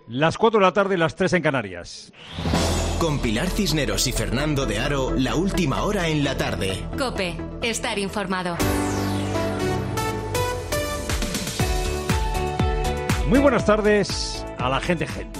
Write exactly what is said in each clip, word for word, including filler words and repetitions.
Las cuatro de la tarde, las tres en Canarias. Con Pilar Cisneros y Fernando de Aro, la última hora en la tarde. COPE, estar informado. Muy buenas tardes a la gente gente.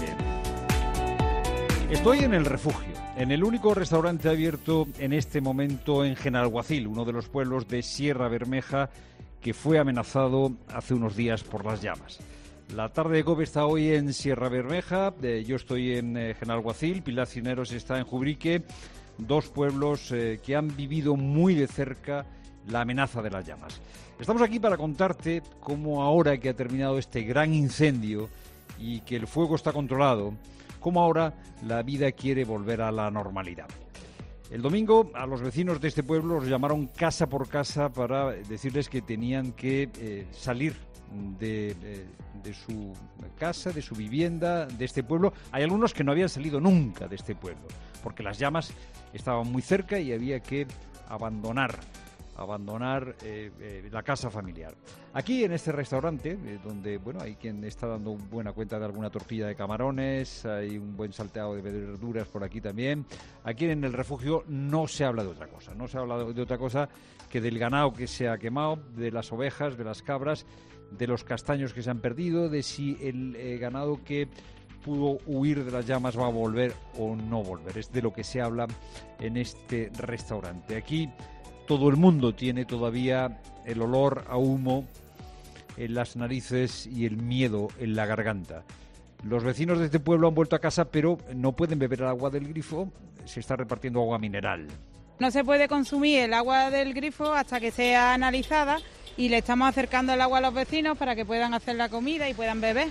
Estoy en El Refugio, en el único restaurante abierto en este momento en Genalguacil, uno de los pueblos de Sierra Bermeja que fue amenazado hace unos días por las llamas. La tarde de COPE está hoy en Sierra Bermeja, eh, yo estoy en eh, Genalguacil, Pilar Cisneros está en Jubrique, dos pueblos eh, que han vivido muy de cerca la amenaza de las llamas. Estamos aquí para contarte cómo ahora que ha terminado este gran incendio y que el fuego está controlado, cómo ahora la vida quiere volver a la normalidad. El domingo a los vecinos de este pueblo los llamaron casa por casa para decirles que tenían que eh, salir de, de, de su casa, de su vivienda, de este pueblo. Hay algunos que no habían salido nunca de este pueblo, porque las llamas estaban muy cerca y había que abandonar abandonar eh, eh, la casa familiar. Aquí en este restaurante, eh, donde bueno hay quien está dando buena cuenta de alguna tortilla de camarones, hay un buen salteado de verduras por aquí también. Aquí en El Refugio no se habla de otra cosa, no se habla de otra cosa que del ganado que se ha quemado, de las ovejas, de las cabras, de los castaños que se han perdido, de si el eh, ganado que pudo huir de las llamas va a volver o no volver. Es de lo que se habla en este restaurante. Aquí todo el mundo tiene todavía el olor a humo en las narices y el miedo en la garganta. Los vecinos de este pueblo han vuelto a casa, pero no pueden beber el agua del grifo, se está repartiendo agua mineral. No se puede consumir el agua del grifo hasta que sea analizada y le estamos acercando el agua a los vecinos para que puedan hacer la comida y puedan beber.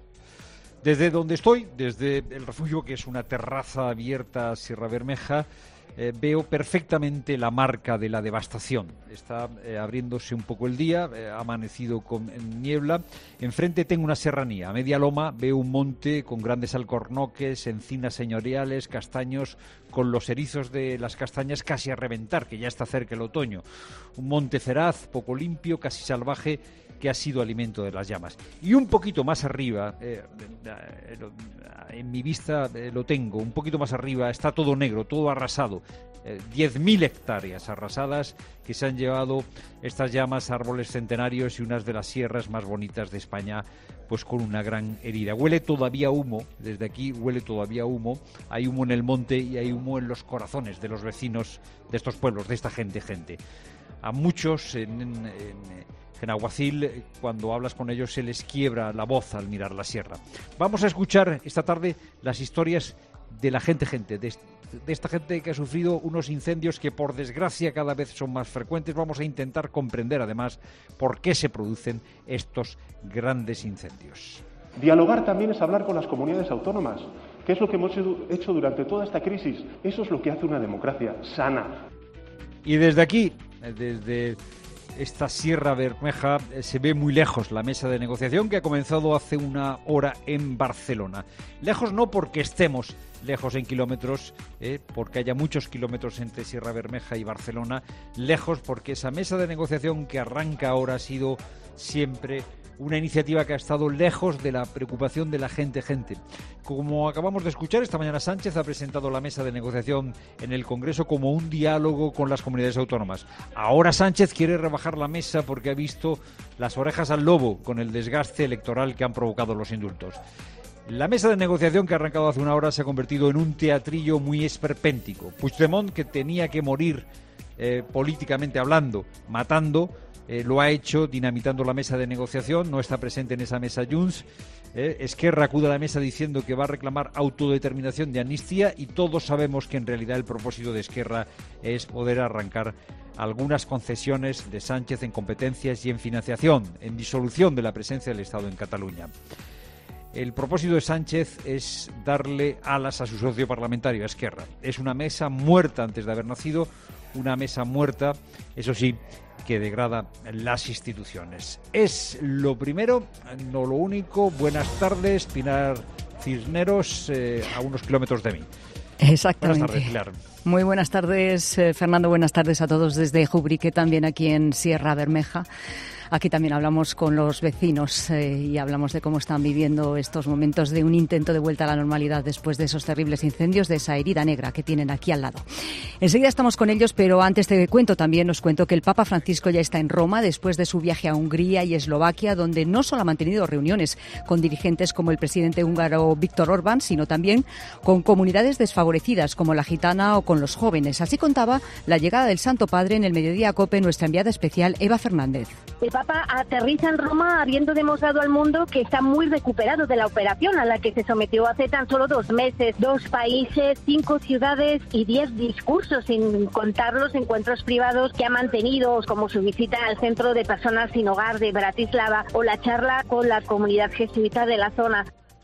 Desde donde estoy, desde El Refugio, que es una terraza abierta a Sierra Bermeja, Eh, veo perfectamente la marca de la devastación. Está eh, abriéndose un poco el día, eh, ha amanecido con niebla. Enfrente tengo una serranía, a media loma veo un monte con grandes alcornoques, encinas señoriales, castaños, con los erizos de las castañas casi a reventar, que ya está cerca el otoño. Un monte feraz, poco limpio, casi salvaje, que ha sido alimento de las llamas. Y un poquito más arriba, eh, eh, en mi vista eh, lo tengo, un poquito más arriba está todo negro, todo arrasado. Eh, diez mil hectáreas arrasadas que se han llevado estas llamas, árboles centenarios y unas de las sierras más bonitas de España, pues con una gran herida. Huele todavía humo, desde aquí huele todavía humo. Hay humo en el monte y hay humo en los corazones de los vecinos de estos pueblos, de esta gente, gente. A muchos en... en, en En Aguacil, cuando hablas con ellos, se les quiebra la voz al mirar la sierra. Vamos a escuchar esta tarde las historias de la gente, gente, de, de esta gente que ha sufrido unos incendios que, por desgracia, cada vez son más frecuentes. Vamos a intentar comprender, además, por qué se producen estos grandes incendios. Dialogar también es hablar con las comunidades autónomas, que es lo que hemos hecho durante toda esta crisis. Eso es lo que hace una democracia sana. Y desde aquí, desde esta Sierra Bermeja, se ve muy lejos la mesa de negociación que ha comenzado hace una hora en Barcelona. Lejos no porque estemos lejos en kilómetros, eh, porque haya muchos kilómetros entre Sierra Bermeja y Barcelona, lejos porque esa mesa de negociación que arranca ahora ha sido siempre una iniciativa que ha estado lejos de la preocupación de la gente, gente. Como acabamos de escuchar, esta mañana Sánchez ha presentado la mesa de negociación en el Congreso como un diálogo con las comunidades autónomas. Ahora Sánchez quiere rebajar la mesa porque ha visto las orejas al lobo con el desgaste electoral que han provocado los indultos. La mesa de negociación que ha arrancado hace una hora se ha convertido en un teatrillo muy esperpéntico. Puigdemont, que tenía que morir eh, políticamente hablando, matando, Eh, lo ha hecho dinamitando la mesa de negociación, no está presente en esa mesa Junts. Eh, Esquerra acude a la mesa diciendo que va a reclamar autodeterminación de amnistía y todos sabemos que en realidad el propósito de Esquerra es poder arrancar algunas concesiones de Sánchez en competencias y en financiación, en disolución de la presencia del Estado en Cataluña. El propósito de Sánchez es darle alas a su socio parlamentario, a Esquerra. Es una mesa muerta antes de haber nacido, una mesa muerta, eso sí, que degrada las instituciones. Es lo primero, no lo único. Buenas tardes, Pilar Cisneros, eh, a unos kilómetros de mí. Exactamente. Buenas tardes, Pilar. Muy buenas tardes, eh, Fernando. Buenas tardes a todos desde Jubrique, también aquí en Sierra Bermeja. Aquí también hablamos con los vecinos eh, y hablamos de cómo están viviendo estos momentos de un intento de vuelta a la normalidad después de esos terribles incendios, de esa herida negra que tienen aquí al lado. Enseguida estamos con ellos, pero antes te cuento también, os cuento que el Papa Francisco ya está en Roma después de su viaje a Hungría y Eslovaquia, donde no solo ha mantenido reuniones con dirigentes como el presidente húngaro Viktor Orbán, sino también con comunidades desfavorecidas como la gitana o con los jóvenes. Así contaba la llegada del Santo Padre en el Mediodía COPE nuestra enviada especial Eva Fernández. El Papa aterriza en Roma habiendo demostrado al mundo que está muy recuperado de la operación a la que se sometió hace tan solo dos meses. Dos países, cinco ciudades y diez discursos, sin contar los encuentros privados que ha mantenido, como su visita al Centro de Personas Sin Hogar de Bratislava o la charla con la comunidad jesuita de la zona.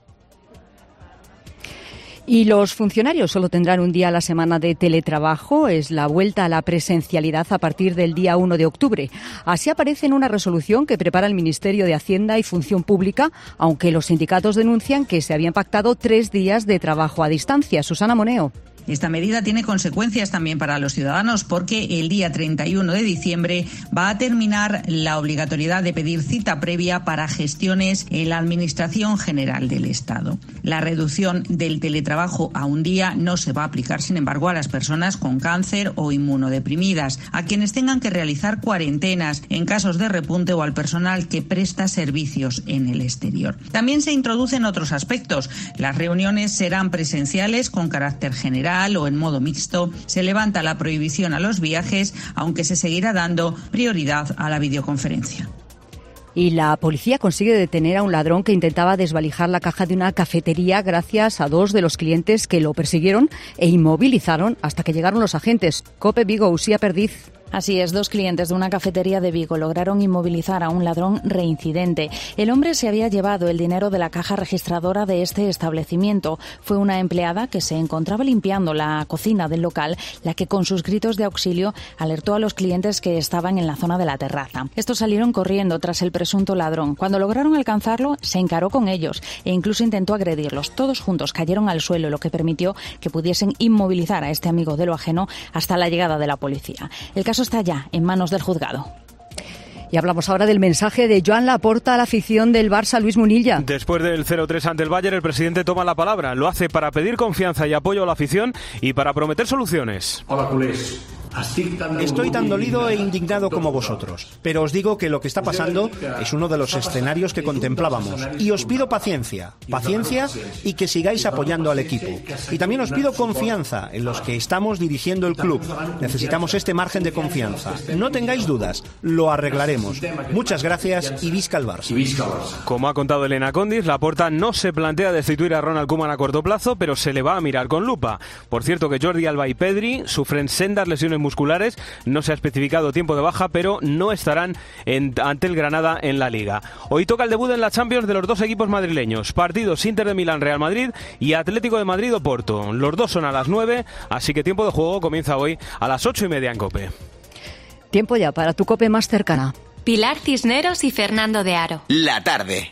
Y los funcionarios solo tendrán un día a la semana de teletrabajo. Es la vuelta a la presencialidad a partir del día uno de octubre. Así aparece en una resolución que prepara el Ministerio de Hacienda y Función Pública, aunque los sindicatos denuncian que se habían pactado tres días de trabajo a distancia. Susana Moneo. Esta medida tiene consecuencias también para los ciudadanos porque el día treinta y uno de diciembre va a terminar la obligatoriedad de pedir cita previa para gestiones en la Administración General del Estado. La reducción del teletrabajo a un día no se va a aplicar, sin embargo, a las personas con cáncer o inmunodeprimidas, a quienes tengan que realizar cuarentenas en casos de repunte o al personal que presta servicios en el exterior. También se introducen otros aspectos. Las reuniones serán presenciales con carácter general o en modo mixto. Se levanta la prohibición a los viajes, aunque se seguirá dando prioridad a la videoconferencia. Y la policía consigue detener a un ladrón que intentaba desvalijar la caja de una cafetería gracias a dos de los clientes que lo persiguieron e inmovilizaron hasta que llegaron los agentes. COPE Vigo, Usía Perdiz. Así es, dos clientes de una cafetería de Vigo lograron inmovilizar a un ladrón reincidente. El hombre se había llevado el dinero de la caja registradora de este establecimiento. Fue una empleada que se encontraba limpiando la cocina del local la que con sus gritos de auxilio alertó a los clientes que estaban en la zona de la terraza. Estos salieron corriendo tras el presunto ladrón. Cuando lograron alcanzarlo, se encaró con ellos e incluso intentó agredirlos. Todos juntos cayeron al suelo, lo que permitió que pudiesen inmovilizar a este amigo de lo ajeno hasta la llegada de la policía. El caso está ya en manos del juzgado. Y hablamos ahora del mensaje de Joan Laporta a la afición del Barça, Luis Munilla. Después del cero tres ante el Bayern, el presidente toma la palabra. Lo hace para pedir confianza y apoyo a la afición y para prometer soluciones. Hola, culés. Estoy tan dolido e indignado como vosotros, pero os digo que lo que está pasando es uno de los escenarios que contemplábamos. Y os pido paciencia, paciencia y que sigáis apoyando al equipo. Y también os pido confianza en los que estamos dirigiendo el club. Necesitamos este margen de confianza. No tengáis dudas, lo arreglaremos. Muchas gracias y visca el Barça. Como ha contado Elena Condis, Laporta no se plantea destituir a Ronald Koeman a corto plazo, pero se le va a mirar con lupa. Por cierto que Jordi Alba y Pedri sufren sendas lesiones musculares, no se ha especificado tiempo de baja, pero no estarán en, ante el Granada en la Liga. Hoy toca el debut en la Champions de los dos equipos madrileños, partidos Inter de Milán, Real Madrid y Atlético de Madrid Oporto. Los dos son a las nueve, así que tiempo de juego comienza hoy a las ocho y media en COPE. Tiempo ya para tu COPE más cercana. Pilar Cisneros y Fernando de Aro. La tarde.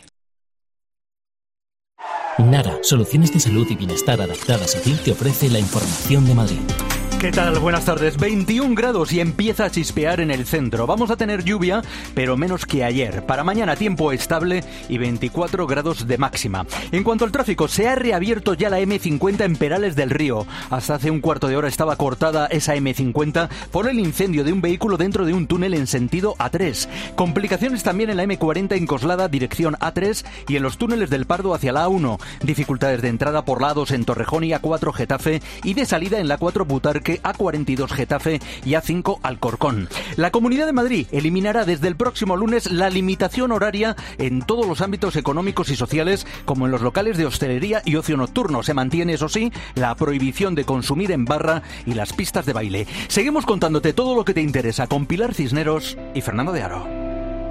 Nara, soluciones de salud y bienestar adaptadas a ti, te ofrece la información de Madrid. ¿Qué tal? Buenas tardes. veintiún grados y empieza a chispear en el centro. Vamos a tener lluvia, pero menos que ayer. Para mañana tiempo estable y veinticuatro grados de máxima. En cuanto al tráfico, se ha reabierto ya la eme cincuenta en Perales del Río. Hasta hace un cuarto de hora estaba cortada esa eme cincuenta por el incendio de un vehículo dentro de un túnel en sentido a tres. Complicaciones también en la eme cuarenta en Coslada, dirección a tres, y en los túneles del Pardo hacia la a uno. Dificultades de entrada por lados en Torrejón y a cuatro Getafe y de salida en la cuatro Butarque, a cuarenta y dos Getafe y a cinco Alcorcón. La Comunidad de Madrid eliminará desde el próximo lunes la limitación horaria en todos los ámbitos económicos y sociales, como en los locales de hostelería y ocio nocturno. Se mantiene, eso sí, la prohibición de consumir en barra y las pistas de baile. Seguimos contándote todo lo que te interesa con Pilar Cisneros y Fernando de Aro.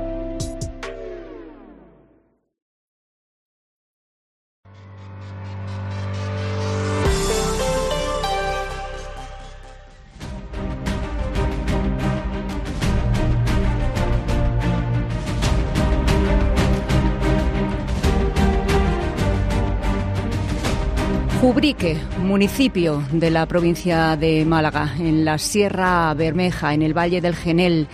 Ubrique, municipio de la provincia de Málaga, en la Sierra Bermeja, en el Valle del Genel.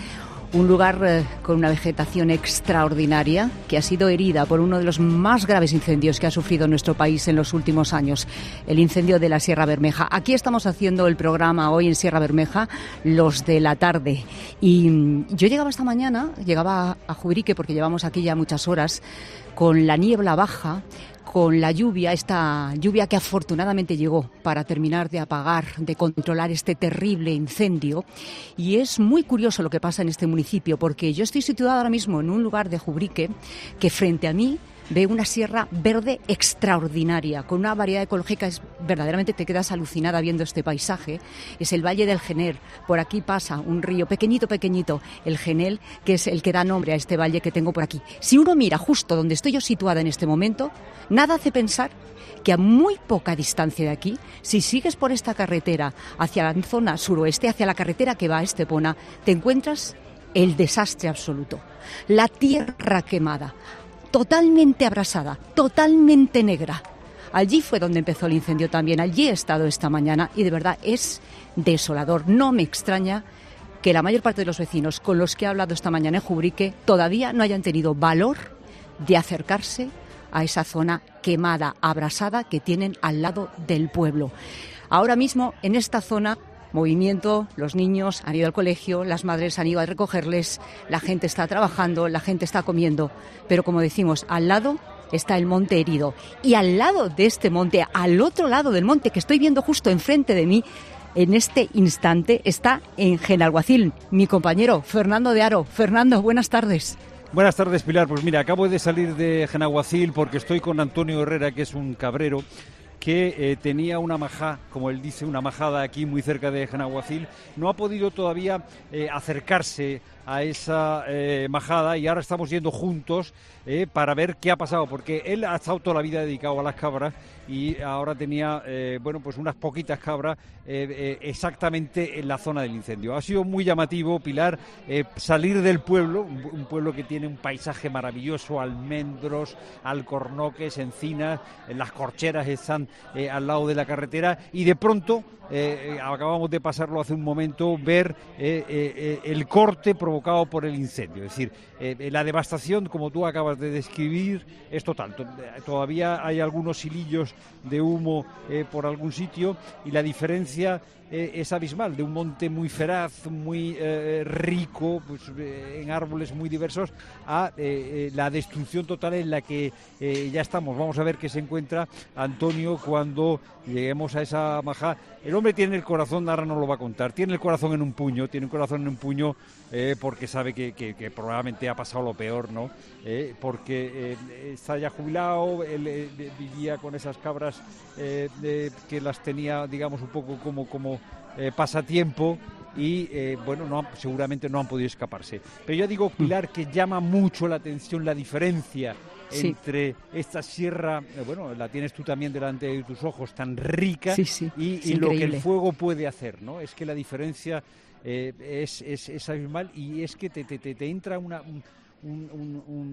Un lugar eh, con una vegetación extraordinaria que ha sido herida por uno de los más graves incendios que ha sufrido nuestro país en los últimos años, el incendio de la Sierra Bermeja. Aquí estamos haciendo el programa hoy en Sierra Bermeja, Los de la Tarde. Y mm, yo llegaba esta mañana, llegaba a Jubrique porque llevamos aquí ya muchas horas, con la niebla baja, con la lluvia, esta lluvia que afortunadamente llegó para terminar de apagar, de controlar este terrible incendio. Y es muy curioso lo que pasa en este municipio, porque yo estoy situada ahora mismo en un lugar de Jubrique que frente a mí ve una sierra verde extraordinaria, con una variedad ecológica, es, verdaderamente te quedas alucinada viendo este paisaje. Es el Valle del Genel, por aquí pasa un río pequeñito, pequeñito, el Genel, que es el que da nombre a este valle que tengo por aquí. Si uno mira justo donde estoy yo situada en este momento, nada hace pensar que a muy poca distancia de aquí, si sigues por esta carretera hacia la zona suroeste, hacia la carretera que va a Estepona, te encuentras el desastre absoluto, la tierra quemada, totalmente abrasada, totalmente negra. Allí fue donde empezó el incendio también, allí he estado esta mañana y de verdad es desolador. No me extraña que la mayor parte de los vecinos con los que he hablado esta mañana en Jubrique todavía no hayan tenido valor de acercarse a esa zona quemada, abrasada que tienen al lado del pueblo. Ahora mismo en esta zona, movimiento, los niños han ido al colegio, las madres han ido a recogerles, la gente está trabajando, la gente está comiendo, pero como decimos, al lado está el monte herido y al lado de este monte, al otro lado del monte que estoy viendo justo enfrente de mí, en este instante está en Genalguacil mi compañero Fernando de Aro. Fernando, buenas tardes. Buenas tardes, Pilar. Pues mira, acabo de salir de Genalguacil porque estoy con Antonio Herrera, que es un cabrero que eh, tenía una majá, como él dice, una majada aquí muy cerca de Genalguacil. No ha podido todavía eh, acercarse a esa eh, majada y ahora estamos yendo juntos eh, para ver qué ha pasado, porque él ha estado toda la vida dedicado a las cabras y ahora tenía, eh, bueno, pues unas poquitas cabras eh, eh, exactamente en la zona del incendio. Ha sido muy llamativo, Pilar, eh, salir del pueblo, un, un pueblo que tiene un paisaje maravilloso, almendros, alcornoques, encinas, las corcheras están eh, al lado de la carretera y de pronto, eh, acabamos de pasarlo hace un momento, ver eh, eh, el corte provocado por el incendio. Es decir, eh, la devastación, como tú acabas de describir, es total. Todavía hay algunos hilillos de humo eh, por algún sitio y la diferencia eh, es abismal, de un monte muy feraz, muy eh, rico, pues, eh, en árboles muy diversos, a eh, eh, la destrucción total en la que eh, ya estamos. Vamos a ver qué se encuentra Antonio cuando lleguemos a esa majá. El hombre tiene el corazón, ahora nos lo va a contar, tiene el corazón en un puño, tiene el corazón en un puño eh, porque sabe que, que, que probablemente ha pasado lo peor, ¿no? Eh, porque eh, está ya jubilado, él eh, vivía con esas cabras eh, eh, que las tenía, digamos, un poco como, como eh, pasatiempo y, eh, bueno, no, seguramente no han podido escaparse. Pero yo digo, Pilar, que llama mucho la atención la diferencia sí. entre esta sierra, eh, bueno, la tienes tú también delante de tus ojos, tan rica, sí, sí. y, y lo que el fuego puede hacer, ¿no? Es que la diferencia eh, es, es, es abismal y es que te, te, te, te entra una... Un, un, un, un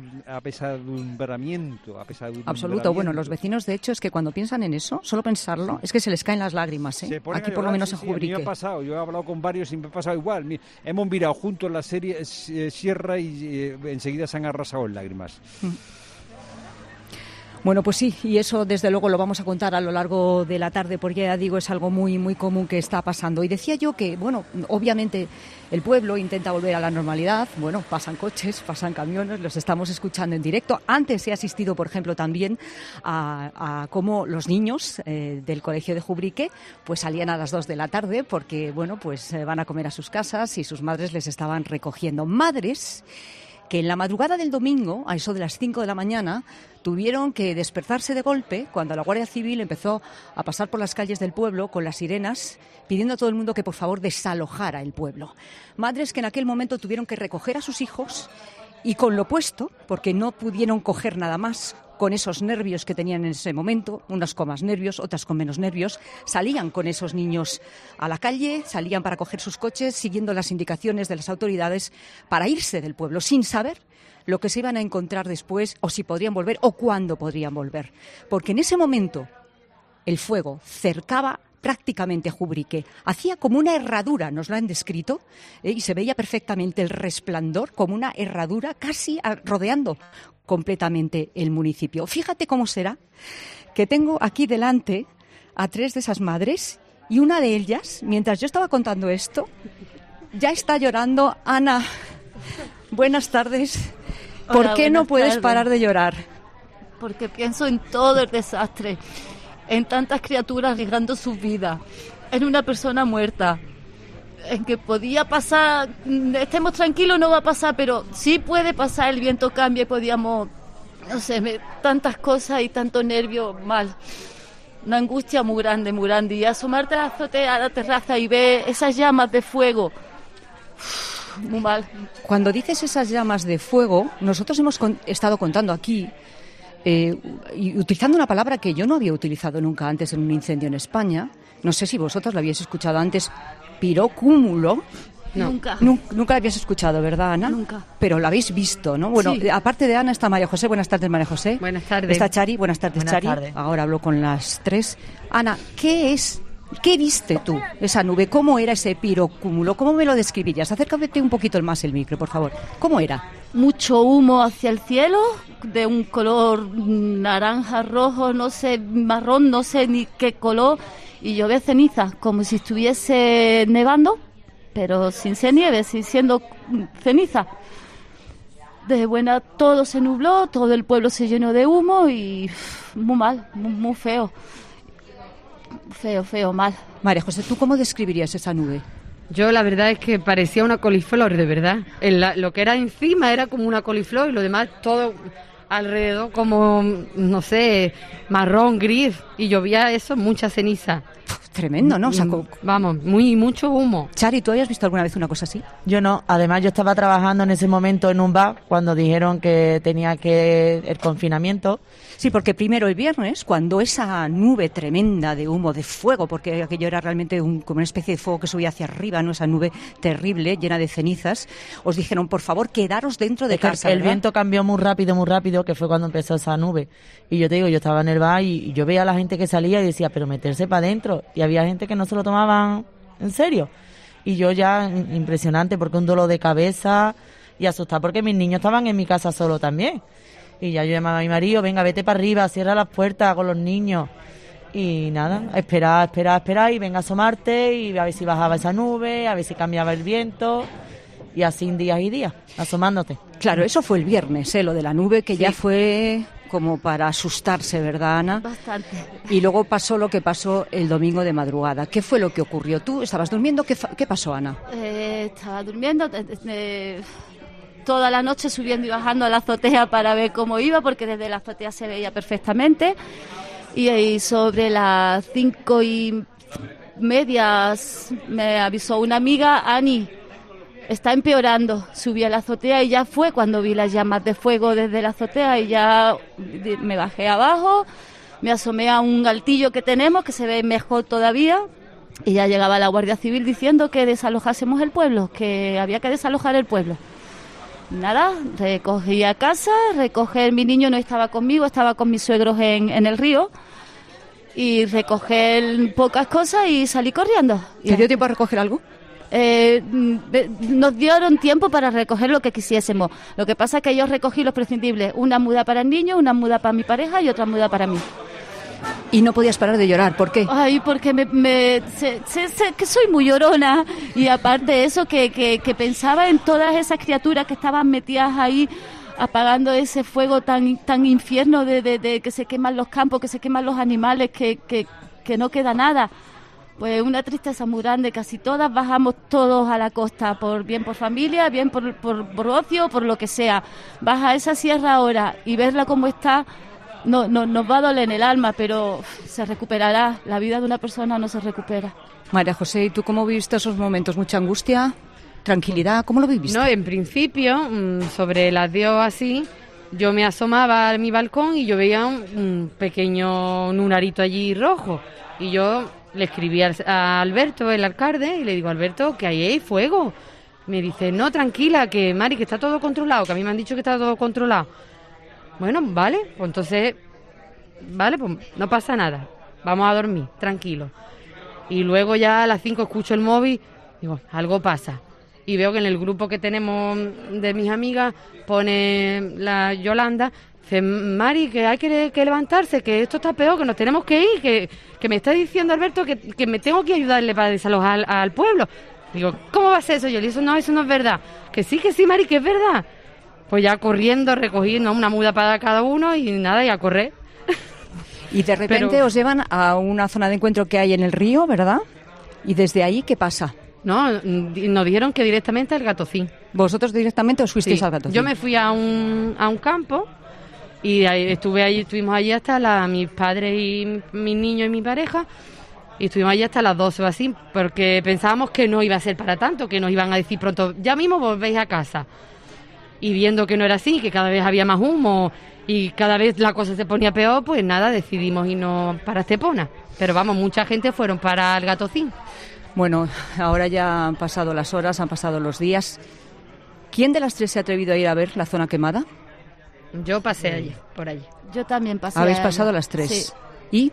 apesadumbramiento, apesadumbramiento. Absoluto. Bueno, los vecinos, de hecho, es que cuando piensan en eso, solo pensarlo, sí. es que se les caen las lágrimas, ¿eh? Aquí por lo menos en Jubrique. Sí, me ha pasado, yo he hablado con varios y me ha pasado igual. Hemos mirado juntos la serie eh, Sierra y eh, enseguida se han arrasado en lágrimas. Mm. Bueno, pues sí, y eso desde luego lo vamos a contar a lo largo de la tarde, porque ya digo, es algo muy muy común que está pasando. Y decía yo que, bueno, obviamente el pueblo intenta volver a la normalidad, bueno, pasan coches, pasan camiones, los estamos escuchando en directo. Antes he asistido, por ejemplo, también a, a cómo los niños eh, del colegio de Jubrique pues salían a las dos de la tarde porque, bueno, pues eh, van a comer a sus casas y sus madres les estaban recogiendo. Madres que en la madrugada del domingo, a eso de las cinco de la mañana, tuvieron que despertarse de golpe cuando la Guardia Civil empezó a pasar por las calles del pueblo con las sirenas, pidiendo a todo el mundo que por favor desalojara el pueblo. Madres que en aquel momento tuvieron que recoger a sus hijos y con lo puesto, porque no pudieron coger nada más, con esos nervios que tenían en ese momento, unas con más nervios, otras con menos nervios, salían con esos niños a la calle, salían para coger sus coches, siguiendo las indicaciones de las autoridades para irse del pueblo, sin saber lo que se iban a encontrar después, o si podrían volver, o cuándo podrían volver. Porque en ese momento el fuego cercaba prácticamente jubrique. Hacía como una herradura, nos lo han descrito, ¿eh? Y se veía perfectamente el resplandor como una herradura casi a, rodeando completamente el municipio. Fíjate cómo será que tengo aquí delante a tres de esas madres y una de ellas, mientras yo estaba contando esto, ya está llorando. Ana, buenas tardes. ¿Por Hola, qué no puedes tardes. parar de llorar? Porque pienso en todo el desastre, en tantas criaturas arriesgando sus vidas, en una persona muerta, en que podía pasar, estemos tranquilos, no va a pasar, pero sí puede pasar, el viento cambia y podíamos, no sé, me, tantas cosas y tanto nervio mal. Una angustia muy grande, muy grande. Y asomarte a la azotea, a la terraza y ver esas llamas de fuego, muy mal. Cuando dices esas llamas de fuego, nosotros hemos con- estado contando aquí, eh, y utilizando una palabra que yo no había utilizado nunca antes en un incendio en España. No sé si vosotros lo habíais escuchado antes, pirocúmulo. No. Nunca. Nun- Nunca lo habías escuchado, ¿verdad, Ana? Nunca. Pero lo habéis visto, ¿no? Bueno, Sí. eh, aparte de Ana está María José. Buenas tardes, María José. Buenas tardes. Está Chari. Buenas tardes, Buenas Chari. tardes. Ahora hablo con las tres. Ana, ¿qué es? ¿Qué viste tú, esa nube? ¿Cómo era ese pirocúmulo? ¿Cómo me lo describirías? Acércate un poquito más el micro, por favor. ¿Cómo era? Mucho humo hacia el cielo, de un color naranja, rojo, no sé, marrón, no sé ni qué color, y llover ceniza, como si estuviese nevando, pero sin ser nieve, sin siendo ceniza. De buena, todo se nubló, todo el pueblo se llenó de humo y muy mal, muy, muy feo. Feo, feo, mal. María José, ¿tú cómo describirías esa nube? Yo la verdad es que parecía una coliflor, de verdad. En la- lo que era encima era como una coliflor y lo demás todo alrededor como, no sé, marrón, gris. Y llovía eso, mucha ceniza. Tremendo, ¿no? O sea, Mm, co- vamos, muy mucho humo. Chari, ¿tú habías visto alguna vez una cosa así? Yo no, además yo estaba trabajando en ese momento en un bar cuando dijeron que tenía que el confinamiento. Sí, porque primero el viernes, cuando esa nube tremenda de humo, de fuego, porque aquello era realmente un- como una especie de fuego que subía hacia arriba, ¿no? Esa nube terrible, llena de cenizas, os dijeron, por favor, quedaros dentro de Es que casa, el ¿verdad? viento cambió muy rápido, muy rápido, que fue cuando empezó esa nube. Y yo te digo, yo estaba en el bar y yo veía a la gente que salía y decía, pero meterse para adentro. Y había gente que no se lo tomaban en serio. Y yo ya, mm, impresionante, porque un dolor de cabeza y asustada, porque mis niños estaban en mi casa solo también. Y ya yo llamaba a mi marido, venga, vete para arriba, cierra las puertas con los niños. Y nada, esperar, esperar, esperar y venga a asomarte y a ver si bajaba esa nube, a ver si cambiaba el viento. Y así días y días, asomándote. Claro, eso fue el viernes, ¿eh? Lo de la nube, que ya fue como para asustarse, ¿verdad, Ana? Bastante. Y luego pasó lo que pasó el domingo de madrugada. ¿Qué fue lo que ocurrió? ¿Tú estabas durmiendo? ¿Qué, fa- qué pasó, Ana? Eh, estaba durmiendo eh, eh, toda la noche subiendo y bajando a la azotea para ver cómo iba, porque desde la azotea se veía perfectamente. Y, y sobre las cinco y medias me avisó una amiga, Ani, está empeorando. Subí a la azotea y ya fue cuando vi las llamas de fuego desde la azotea y ya di- me bajé abajo, me asomé a un altillo que tenemos que se ve mejor todavía. Y ya llegaba la Guardia Civil diciendo que desalojásemos el pueblo, que había que desalojar el pueblo. Nada, recogí a casa, recoger, mi niño no estaba conmigo, estaba con mis suegros en, en el río, y recoger pocas cosas y salí corriendo. ¿Te dio tiempo a recoger algo? Eh, mm, ve- nos dieron tiempo para recoger lo que quisiésemos. Lo que pasa es que yo recogí los prescindibles, una muda para el niño, una muda para mi pareja y otra muda para mí. Y no podías parar de llorar, ¿por qué? Ay, porque me, me sé- sé- sé que soy muy llorona y aparte de eso que, que, que pensaba en todas esas criaturas que estaban metidas ahí apagando ese fuego tan tan infierno de, de, de que se queman los campos, que se queman los animales, que, que, que no queda nada. Pues una tristeza muy grande, casi todas bajamos todos a la costa, por bien por familia, bien por, por, por ocio, por lo que sea. Baja esa sierra ahora y verla como está, no, no, nos va a doler en el alma, pero se recuperará. La vida de una persona no se recupera. María José, ¿y tú cómo viviste esos momentos? ¿Mucha angustia? ¿Tranquilidad? ¿Cómo lo viviste? No, en principio, mm, sobre las diez así, yo me asomaba a mi balcón y yo veía un, un pequeño lunarito allí rojo. Y yo le escribí al- a Alberto, el alcalde, y le digo, Alberto, que ahí hay fuego. Me dice, no, tranquila, que Mari, que está todo controlado, que a mí me han dicho que está todo controlado. Bueno, vale, pues entonces, vale, pues no pasa nada, vamos a dormir, tranquilo. Y luego ya a las cinco escucho el móvil, digo, algo pasa. Y veo que en el grupo que tenemos de mis amigas pone la Yolanda, dice, Mari, que hay que, que levantarse, que esto está peor, que nos tenemos que ir, que, que me está diciendo Alberto que, que me tengo que ayudarle para desalojar al, al pueblo. Digo, ¿cómo va a ser eso? Yo le digo, no, eso no es verdad. Que sí, que sí, Mari, que es verdad. Pues ya corriendo, recogiendo una muda para cada uno y nada, y a correr. Y de repente Pero... os llevan a una zona de encuentro que hay en el río, ¿verdad? Y desde ahí, ¿qué pasa? No, nos dijeron que directamente al Gatocín. ¿Vosotros directamente os fuisteis Sí. al Gatocín? Yo me fui a un, a un campo y ahí estuve ahí, estuvimos allí hasta la, mis padres y mis niños y mi pareja, y estuvimos allí hasta las doce o así, porque pensábamos que no iba a ser para tanto, que nos iban a decir pronto, ya mismo volvéis a casa. Y viendo que no era así, que cada vez había más humo y cada vez la cosa se ponía peor, pues nada, decidimos irnos para Estepona. Pero vamos, mucha gente fueron para el Gatocín. Bueno, ahora ya han pasado las horas, han pasado los días. ¿Quién de las tres se ha atrevido a ir a ver la zona quemada? Yo pasé allí, por allí. Yo también pasé. Habéis allí. pasado las tres. Sí. ¿Y?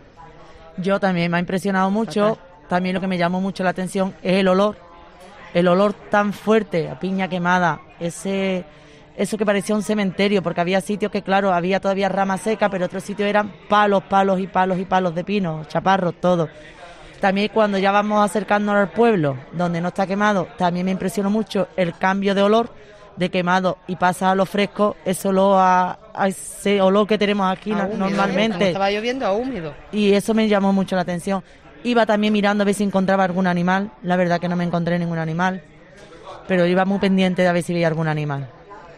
Yo también, me ha impresionado mucho. También lo que me llamó mucho la atención es el olor. El olor tan fuerte a piña quemada, ese... Eso que parecía un cementerio, porque había sitios que, claro, había todavía rama seca, pero otros sitios eran palos, palos y palos y palos de pino, chaparros, todo. También cuando ya vamos acercándonos al pueblo, donde no está quemado, también me impresionó mucho el cambio de olor, de quemado y pasa a lo fresco, ese olor a, a ese olor que tenemos aquí A no- húmedo, normalmente. como estaba lloviendo, a húmedo. Y eso me llamó mucho la atención. Iba también mirando a ver si encontraba algún animal, la verdad que no me encontré ningún animal, pero iba muy pendiente de a ver si veía algún animal.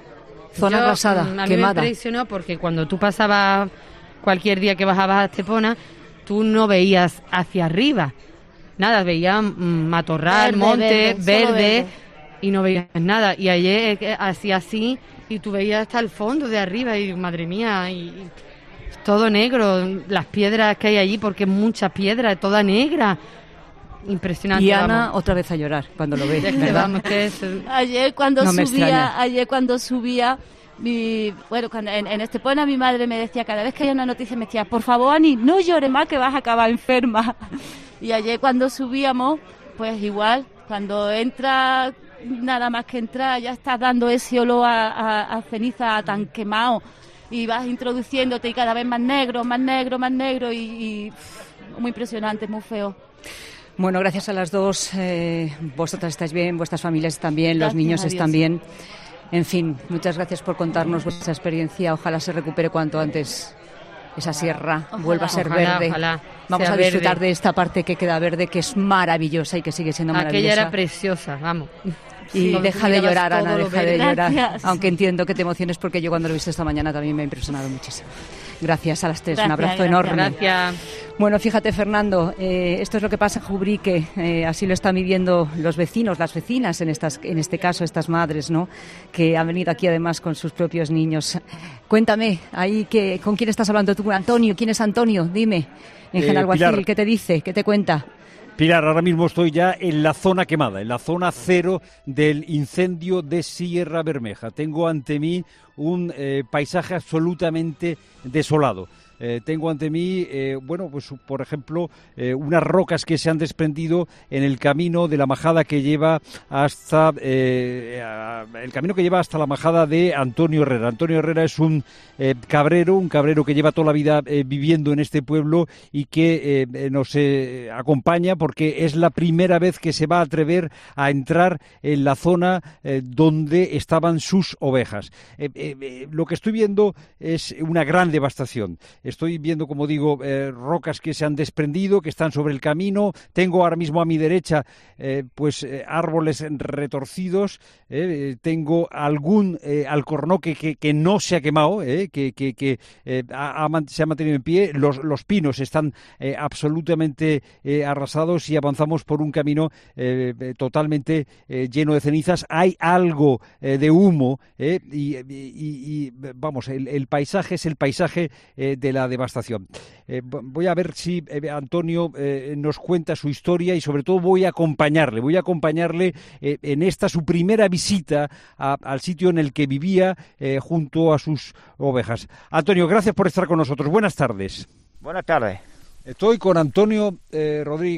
Zona Yo, arrasada, mm, a mí quemada. me impresionó porque cuando tú pasabas cualquier día que bajabas a Estepona, tú no veías hacia arriba. Nada, veías mm, matorral, Verde, monte, verde, verde, solo verde. y no veías nada. Y ayer eh, hacía así y tú veías hasta el fondo de arriba y madre mía, y, y todo negro, las piedras que hay allí, porque muchas piedras, toda negra. Impresionante. Y Ana vamos. otra vez a llorar cuando lo ve, Es que ¿verdad? vamos, que es- Ayer cuando No me subía, extraña. ayer cuando subía, mi, bueno, cuando, en, en Estepona mi madre me decía, cada vez que hay una noticia me decía, por favor, Ani, no llores más que vas a acabar enferma. Y ayer cuando subíamos, pues igual, cuando entra, nada más que entrar, ya estás dando ese olor a, a, a ceniza tan quemado y vas introduciéndote y cada vez más negro, más negro, más negro y, y pff, muy impresionante, muy feo. Bueno, gracias a las dos. Eh, vosotras estáis bien, vuestras familias están bien, los Gracias niños a Dios. están bien. En fin, muchas gracias por contarnos vuestra experiencia. Ojalá se recupere cuanto antes esa sierra, Ojalá. vuelva a ser Ojalá, verde. ojalá Vamos sea a disfrutar verde. de esta parte que queda verde, que es maravillosa y que sigue siendo Aquella maravillosa. era preciosa, vamos. Y Cuando deja tú de mirabas llorar, todo Ana, lo deja de verde. llorar. Gracias. Aunque entiendo que te emociones porque yo cuando lo he visto esta mañana también me ha impresionado muchísimo. Gracias a las tres, un Gracias, abrazo gracias. enorme. Gracias. Bueno, fíjate, Fernando, eh, esto es lo que pasa en Jubrique, eh, así lo están viviendo los vecinos, las vecinas, en estas, en este caso estas madres, ¿no?, que han venido aquí además con sus propios niños. Cuéntame, ahí que, ¿con quién estás hablando tú? Antonio, ¿quién es Antonio? Dime, en Eh, Genalguacil, Pilar. ¿qué te dice? ¿Qué te cuenta? Pilar, ahora mismo estoy ya en la zona quemada, en la zona cero del incendio de Sierra Bermeja. Tengo ante mí un eh, paisaje absolutamente desolado. Eh, tengo ante mí, eh, bueno, pues por ejemplo, eh, unas rocas que se han desprendido en el camino de la majada que lleva hasta eh, a- el camino que lleva hasta la majada de Antonio Herrera. Antonio Herrera es un eh, cabrero, un cabrero que lleva toda la vida eh, viviendo en este pueblo y que eh, eh, nos eh, acompaña porque es la primera vez que se va a atrever a entrar en la zona eh, donde estaban sus ovejas. Eh, eh, eh, lo que estoy viendo es una gran devastación. Estoy viendo, como digo, eh, rocas que se han desprendido, que están sobre el camino. Tengo ahora mismo a mi derecha eh, pues eh, árboles retorcidos. eh, tengo algún eh, alcornoque que, que no se ha quemado, eh, que, que, que eh, ha, ha man- se ha mantenido en pie. Los, los pinos están eh, absolutamente eh, arrasados y avanzamos por un camino eh, eh, totalmente eh, lleno de cenizas. Hay algo eh, de humo eh, y, y- y- y, vamos, el, el paisaje es el paisaje eh, de la devastación. Eh, voy a ver si eh, Antonio eh, nos cuenta su historia y sobre todo voy a acompañarle, voy a acompañarle eh, en esta su primera visita a- al sitio en el que vivía eh, junto a sus ovejas. Antonio, gracias por estar con nosotros. Buenas tardes. Buenas tardes. Estoy con Antonio eh, Rodríguez,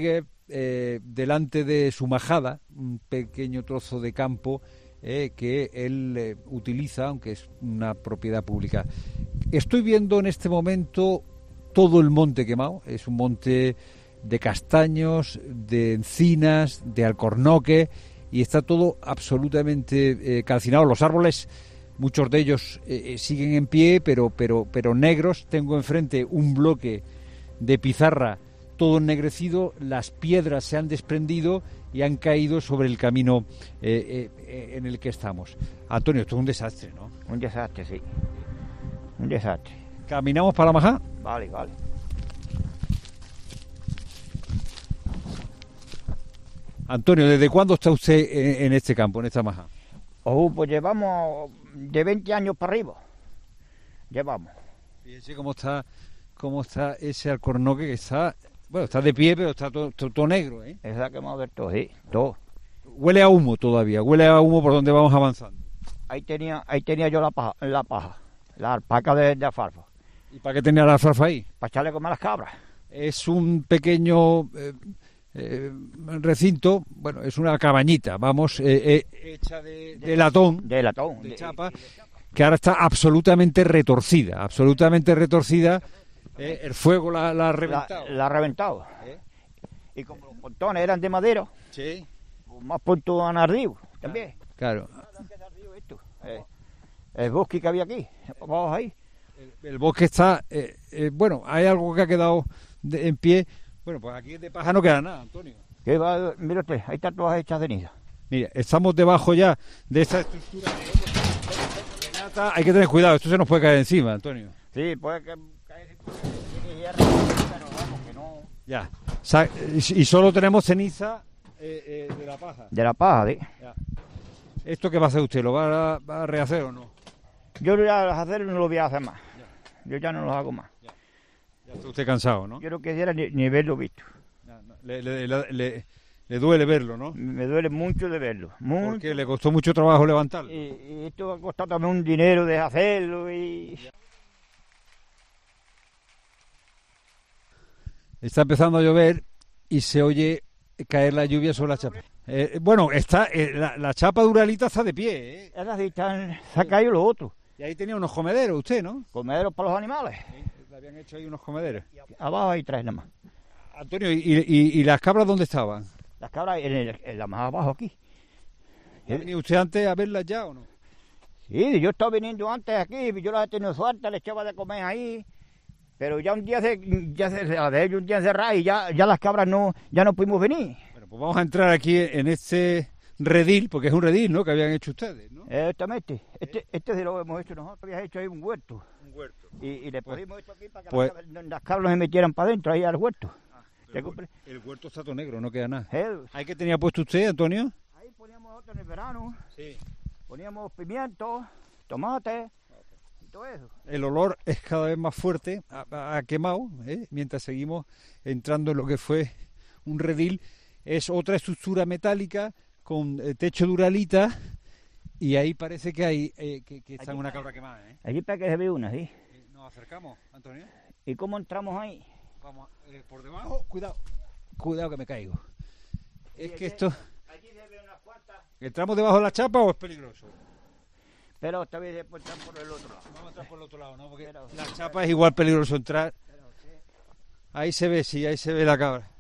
eh, delante de su majada, un pequeño trozo de campo eh, que él eh, utiliza, aunque es una propiedad pública. Estoy viendo en este momento todo el monte quemado, es un monte de castaños, de encinas, de alcornoque, y está todo absolutamente eh, calcinado. Los árboles, muchos de ellos eh, siguen en pie, pero, pero, pero negros. Tengo enfrente un bloque de pizarra todo ennegrecido, las piedras se han desprendido y han caído sobre el camino eh, eh, en el que estamos. Antonio, esto es un desastre, ¿no? Un desastre, sí. Un desastre. ¿Caminamos para Majá? Vale, vale. Antonio, ¿desde cuándo está usted en, en este campo, en esta Majá? Oh, pues llevamos de veinte años para arriba. Llevamos. Fíjese cómo está, cómo está ese alcornoque que está... Bueno, está de pie, pero está todo, todo, todo negro, ¿eh? Esa que hemos visto, sí, todo. Huele a humo todavía, huele a humo por donde vamos avanzando. Ahí tenía, ahí tenía yo la paja, la paja, la alpaca de, de alfalfa. ¿Y para qué tenía la alfalfa ahí? Para echarle a comer a las cabras. Es un pequeño eh, eh, recinto, bueno, es una cabañita, vamos, eh, eh, hecha de, de latón, de latón, de de chapa, que ahora está absolutamente retorcida, absolutamente retorcida. Eh, el fuego la, la ha reventado. La, la ha reventado. ¿Eh? Y como los pontones eran de madera, sí, pues más puntos han ardido también. Claro. Eh, el bosque que había aquí, vamos ahí. El, el bosque está, eh, eh, bueno, hay algo que ha quedado de, en pie. Bueno, pues aquí de paja no queda nada, Antonio. ¿Qué va? Mira usted, ahí están todas hechas ceniza. Mira, estamos debajo ya de esta estructura de, de nata. Hay que tener cuidado, esto se nos puede caer encima, Antonio. Sí, puede caer. Ya, y solo tenemos ceniza eh, eh, de la paja. De la paja, sí. Ya. ¿Esto qué va a hacer usted? ¿Lo va a, va a rehacer o no? Yo lo voy a hacer, no lo voy a hacer más. Ya. Yo ya no lo hago más. Ya, ya está usted cansado, ¿no? Yo no quisiera ni, ni verlo visto. Ya, no. le, le, le, le, le duele verlo, ¿no? Me duele mucho de verlo. Mucho. Porque le costó mucho trabajo levantarlo. Y, y esto ha costado también un dinero de hacerlo y... Ya. Está empezando a llover y se oye caer la lluvia sobre la chapa. Eh, bueno, está eh, la, la chapa Duralita está de pie. ¿eh? Esas sí están, se ha caído lo otro. Y ahí tenía unos comederos usted, ¿no? Comederos para los animales. Sí, le habían hecho ahí unos comederos. Abajo hay tres nada más. Antonio, ¿y, y, y las cabras dónde estaban? Las cabras en, el, en la más abajo aquí. ¿Ha venido usted antes a verlas ya o no? Sí, yo estaba viniendo antes aquí, yo las he tenido suerte, les echaba de comer ahí. Pero ya un día se, ya se, de ellos un día encerrado y ya, ya las cabras no, ya no pudimos venir. Bueno, pues vamos a entrar aquí en este redil, porque es un redil, ¿no?, que habían hecho ustedes, ¿no? Exactamente. ¿Eh? Este, este sí lo hemos hecho nosotros, habíamos hecho ahí un huerto. Un huerto. Y, y le pusimos pues, esto aquí para que pues, las, las cabras se metieran para adentro, ahí al huerto. Ah, el, el huerto está todo negro, no queda nada. El, ¿Ahí qué tenía puesto usted, Antonio? Ahí poníamos nosotros en el verano. Sí. Poníamos pimientos, tomates. Todo eso. El olor es cada vez más fuerte, a, a quemado, ¿eh? Mientras seguimos entrando en lo que fue un redil. Es otra estructura metálica con eh, techo duralita y ahí parece que hay eh, que, que está una cabra quemada. ¿eh? Allí para que se ve una, sí. ¿Nos acercamos, Antonio? ¿Y cómo entramos ahí? Vamos, eh, por debajo, cuidado, cuidado que me caigo. Es allí, que esto... Allí se ve unas cuantas. ¿Entramos debajo de la chapa o es peligroso? Pero esta vez después entrar por el otro lado. Vamos a entrar por el otro lado, ¿no? Porque pero, la chapa es igual peligroso entrar. Pero, sí. Ahí se ve, sí, ahí se ve la cabra.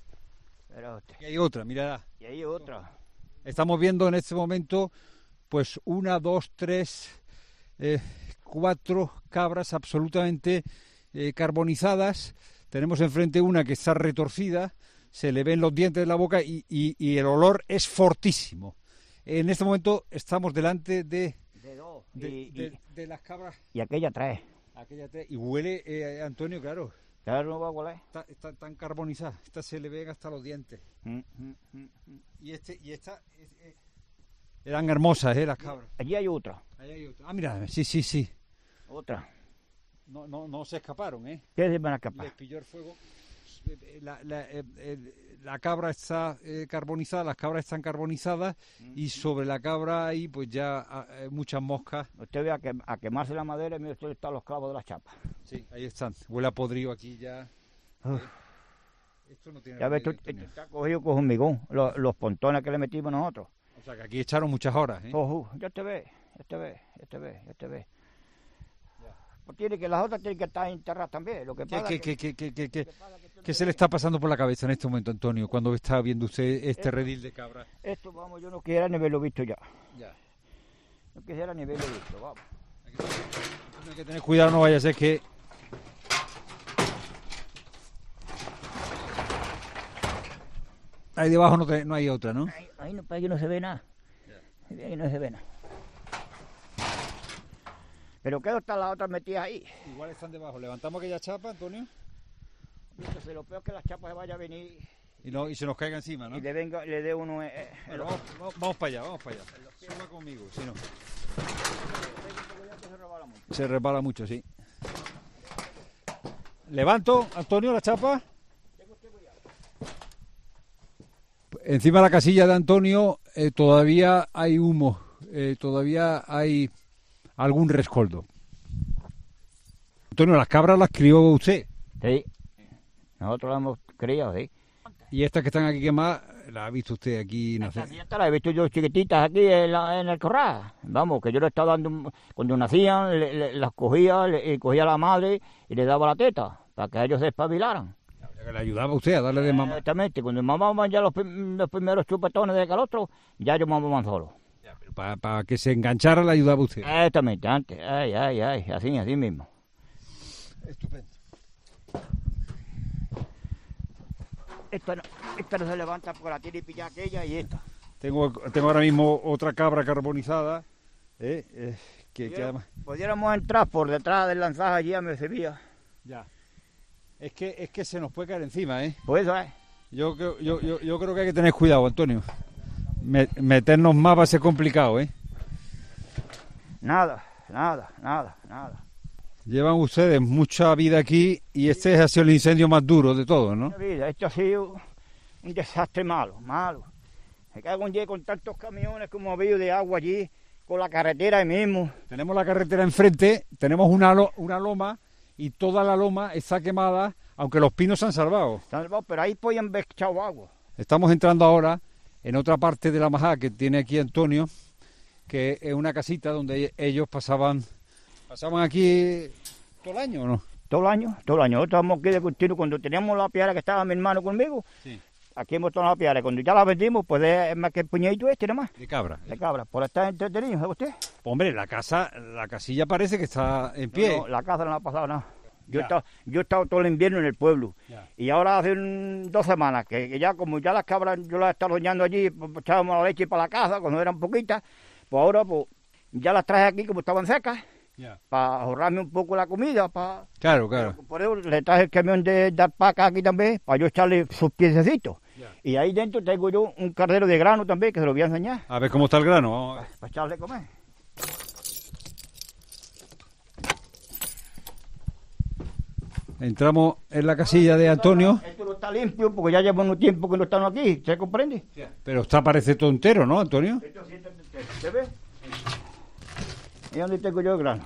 Pero, y hay otra, mirad. Y hay otra. Estamos viendo en este momento, pues, una, dos, tres, eh, cuatro cabras absolutamente eh, carbonizadas. Tenemos enfrente una que está retorcida, se le ven los dientes de la boca y, y, y el olor es fortísimo. En este momento estamos delante de... De dos. De, y, de, y, de las cabras. Y aquella tres. Aquella tres. Y huele, eh, Antonio, claro. Claro, no va a hueler. Está, está tan carbonizada. Esta se le ven hasta los dientes. Mm, mm, mm, mm. Y este y esta... Es, eh, eran hermosas, ¿eh? Las cabras. Allí hay otra. Allí hay otra. Ah, mira, sí, sí, sí. Otra. No, no, no se escaparon, ¿eh? ¿Qué se van a escapar? Les pilló el fuego. La, la, eh, la cabra está eh, carbonizada, las cabras están carbonizadas mm. y sobre la cabra hay pues ya eh, muchas moscas. Usted ve a, que, a quemarse la madera y mire usted están los clavos de las chapas. Sí, ahí están. Huele a podrido aquí ya. Eh. Esto no tiene Ya ves, esto, esto está cogido con hormigón, los, los pontones que le metimos nosotros. O sea, que aquí echaron muchas horas, ¿eh? Ojo, ya te ves, ya te ves, ya te ves, ya te ves. Pues tiene que, las otras tienen que estar enterradas también. Lo que pasa ¿Qué, que, qué, qué, qué, qué, qué se le está pasando por la cabeza en este momento, Antonio, cuando está viendo usted este esto, redil de cabras? Esto, vamos, yo no quisiera ni verlo visto ya. Ya. No quisiera ni verlo visto, vamos. Hay que tener cuidado, no vaya a ser que... Ahí debajo no, te, no hay otra, ¿no? Ahí, ahí, no, ahí no se ve nada. Yeah. Ahí no se ve nada. Pero ¿qué están las otras metidas ahí? Igual están debajo. ¿Levantamos aquella chapa, Antonio? Entonces, lo peor es que las chapas se vayan a venir... Y, no, y se nos caiga encima, ¿no? Y le, venga, le dé uno... Eh, bueno, vamos, vamos, vamos para allá, vamos para allá. Suba conmigo, si no. Se repara mucho, sí. Levanto, Antonio, la chapa. Encima de la casilla de Antonio eh, todavía hay humo, eh, todavía hay algún rescoldo. Antonio, ¿las cabras las crió usted? Sí, nosotros las hemos criado, sí. ¿Y estas que están aquí quemadas, las ha visto usted aquí nacer? Estas las he visto yo chiquititas aquí en, la, en el corral. Vamos, que yo le estaba dando, cuando nacían, le, le, las cogía, le, cogía a la madre y le daba la teta, para que ellos se espabilaran. Que le ayudaba a usted a darle de mamá. Exactamente, cuando mamaban ya los, los primeros chupetones de calostro, ya ellos mamaban solos. Para pa que se enganchara le ayudaba a usted. Exactamente, antes, ay, ay, ay, así, así mismo. Estupendo. Esta no, esta no se levanta porque la tiene y pilla aquella y esta. Tengo, tengo ahora mismo otra cabra carbonizada, ¿eh? Eh, que, que además... Pudiéramos entrar por detrás del lanzaje allí a Mercedía. Ya. Es que, es que se nos puede caer encima, ¿eh? Pues eso es. Yo, yo, yo, yo creo que hay que tener cuidado, Antonio. Meternos más va a ser complicado, ¿eh? Nada, nada, nada, nada. Llevan ustedes mucha vida aquí y este ha sido el incendio más duro de todos, ¿no? Vida, esto ha sido un desastre malo, malo. Me cago en día con tantos camiones como ha habido de agua allí, con la carretera ahí mismo. Tenemos la carretera enfrente, tenemos una, lo, una loma y toda la loma está quemada, aunque los pinos se han salvado. Se han salvado, pero ahí podían haber echado agua. Estamos entrando ahora en otra parte de la majada que tiene aquí Antonio, que es una casita donde ellos pasaban pasaban aquí todo el año, ¿o no? Todo el año, todo el año. Nosotros estábamos aquí de continuo. Cuando teníamos la piara que estaba mi hermano conmigo, sí. Aquí hemos tomado la piara. Cuando ya la vendimos, pues es más que el puñadito este, nada más. De cabra. De cabra, por estar entretenido, ¿sabe usted? Hombre, la casa, la casilla parece que está en pie. No, no, la casa no ha pasado nada. Yo he, estado, yo he estado todo el invierno en el pueblo. Ya. Y ahora hace un, dos semanas, que, que ya como ya las cabras yo las he estado doñando allí, pues, echábamos la leche para la casa cuando eran poquitas, pues ahora pues ya las traje aquí como estaban secas, yeah. Para ahorrarme un poco la comida. Para... Claro, claro. Por eso le traje el camión de, de alpaca aquí también, para yo echarle sus piececitos. Yeah. Y ahí dentro tengo yo un cardero de grano también, que se lo voy a enseñar. A ver cómo está el grano. Vamos a ver. Para, para echarle a comer. Entramos en la casilla de Antonio. Esto no está limpio porque ya lleva un tiempo que no estamos aquí, ¿se comprende? Sí. Pero está parece todo entero, ¿no, Antonio? Esto sí está entero, ¿se ve? ¿Y dónde tengo yo el grano?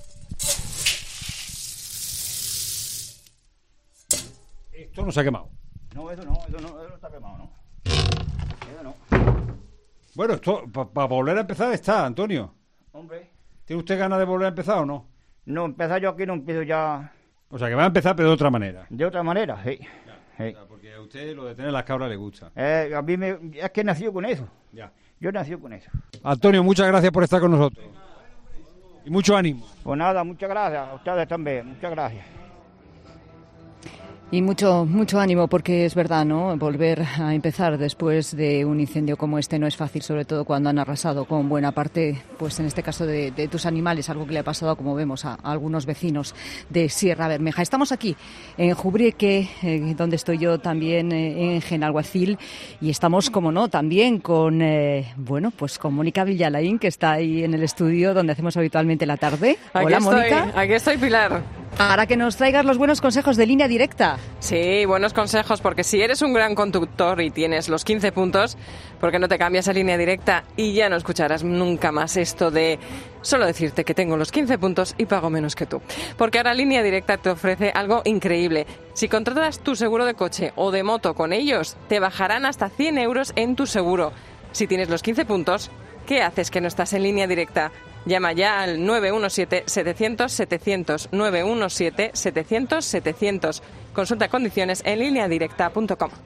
Esto no se ha quemado. No, eso no, eso no, eso no está quemado, no. Eso no. Bueno, esto para pa volver a empezar está, Antonio. Hombre. ¿Tiene usted ganas de volver a empezar o no? No, empezar yo aquí no empiezo ya... O sea, que va a empezar, pero de otra manera. De otra manera, sí. Ya, sí. O sea, porque a usted lo de tener las cabras le gusta. Eh, a mí me, es que he nacido con eso. Ya. Yo he nacido con eso. Antonio, muchas gracias por estar con nosotros. Y mucho ánimo. Pues nada, muchas gracias. A ustedes también, muchas gracias. Y mucho mucho ánimo, porque es verdad, ¿no? Volver a empezar después de un incendio como este no es fácil, sobre todo cuando han arrasado con buena parte, pues en este caso de, de tus animales, algo que le ha pasado, como vemos, a, a algunos vecinos de Sierra Bermeja. Estamos aquí en Jubrieque, eh, donde estoy yo también, eh, en Genalguacil, y estamos, como no, también con, eh, bueno, pues con Mónica Villalain, que está ahí en el estudio donde hacemos habitualmente la tarde. Aquí Hola, estoy, Mónica. Aquí estoy, Pilar. Para que nos traigas los buenos consejos de Línea Directa. Sí, buenos consejos, porque si eres un gran conductor y tienes los quince puntos, ¿por qué no te cambias a Línea Directa y ya no escucharás nunca más esto de solo decirte que tengo los quince puntos y pago menos que tú? Porque ahora Línea Directa te ofrece algo increíble. Si contratas tu seguro de coche o de moto con ellos, te bajarán hasta cien euros en tu seguro. Si tienes los quince puntos, ¿qué haces que no estás en Línea Directa? Llama ya al nueve uno siete, setecientos, setecientos, nueve uno siete, setecientos, setecientos. Consulta condiciones en línea directa punto com.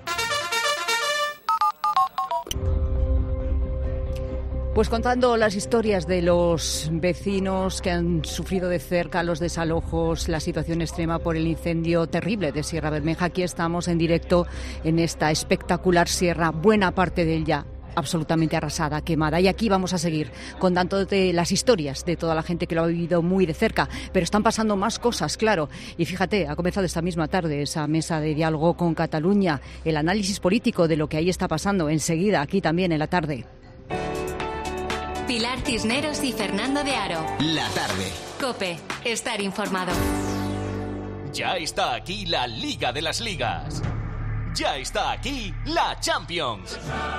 Pues contando las historias de los vecinos que han sufrido de cerca los desalojos, la situación extrema por el incendio terrible de Sierra Bermeja, aquí estamos en directo en esta espectacular sierra, buena parte de ella absolutamente arrasada, quemada. Y aquí vamos a seguir contándote las historias de toda la gente que lo ha vivido muy de cerca. Pero están pasando más cosas, claro. Y fíjate, ha comenzado esta misma tarde esa mesa de diálogo con Cataluña, el análisis político de lo que ahí está pasando. Enseguida, aquí también en la tarde. Pilar Cisneros y Fernando de Aro. La tarde. COPE. Estar informado. Ya está aquí la Liga de las Ligas. Ya está aquí la Champions.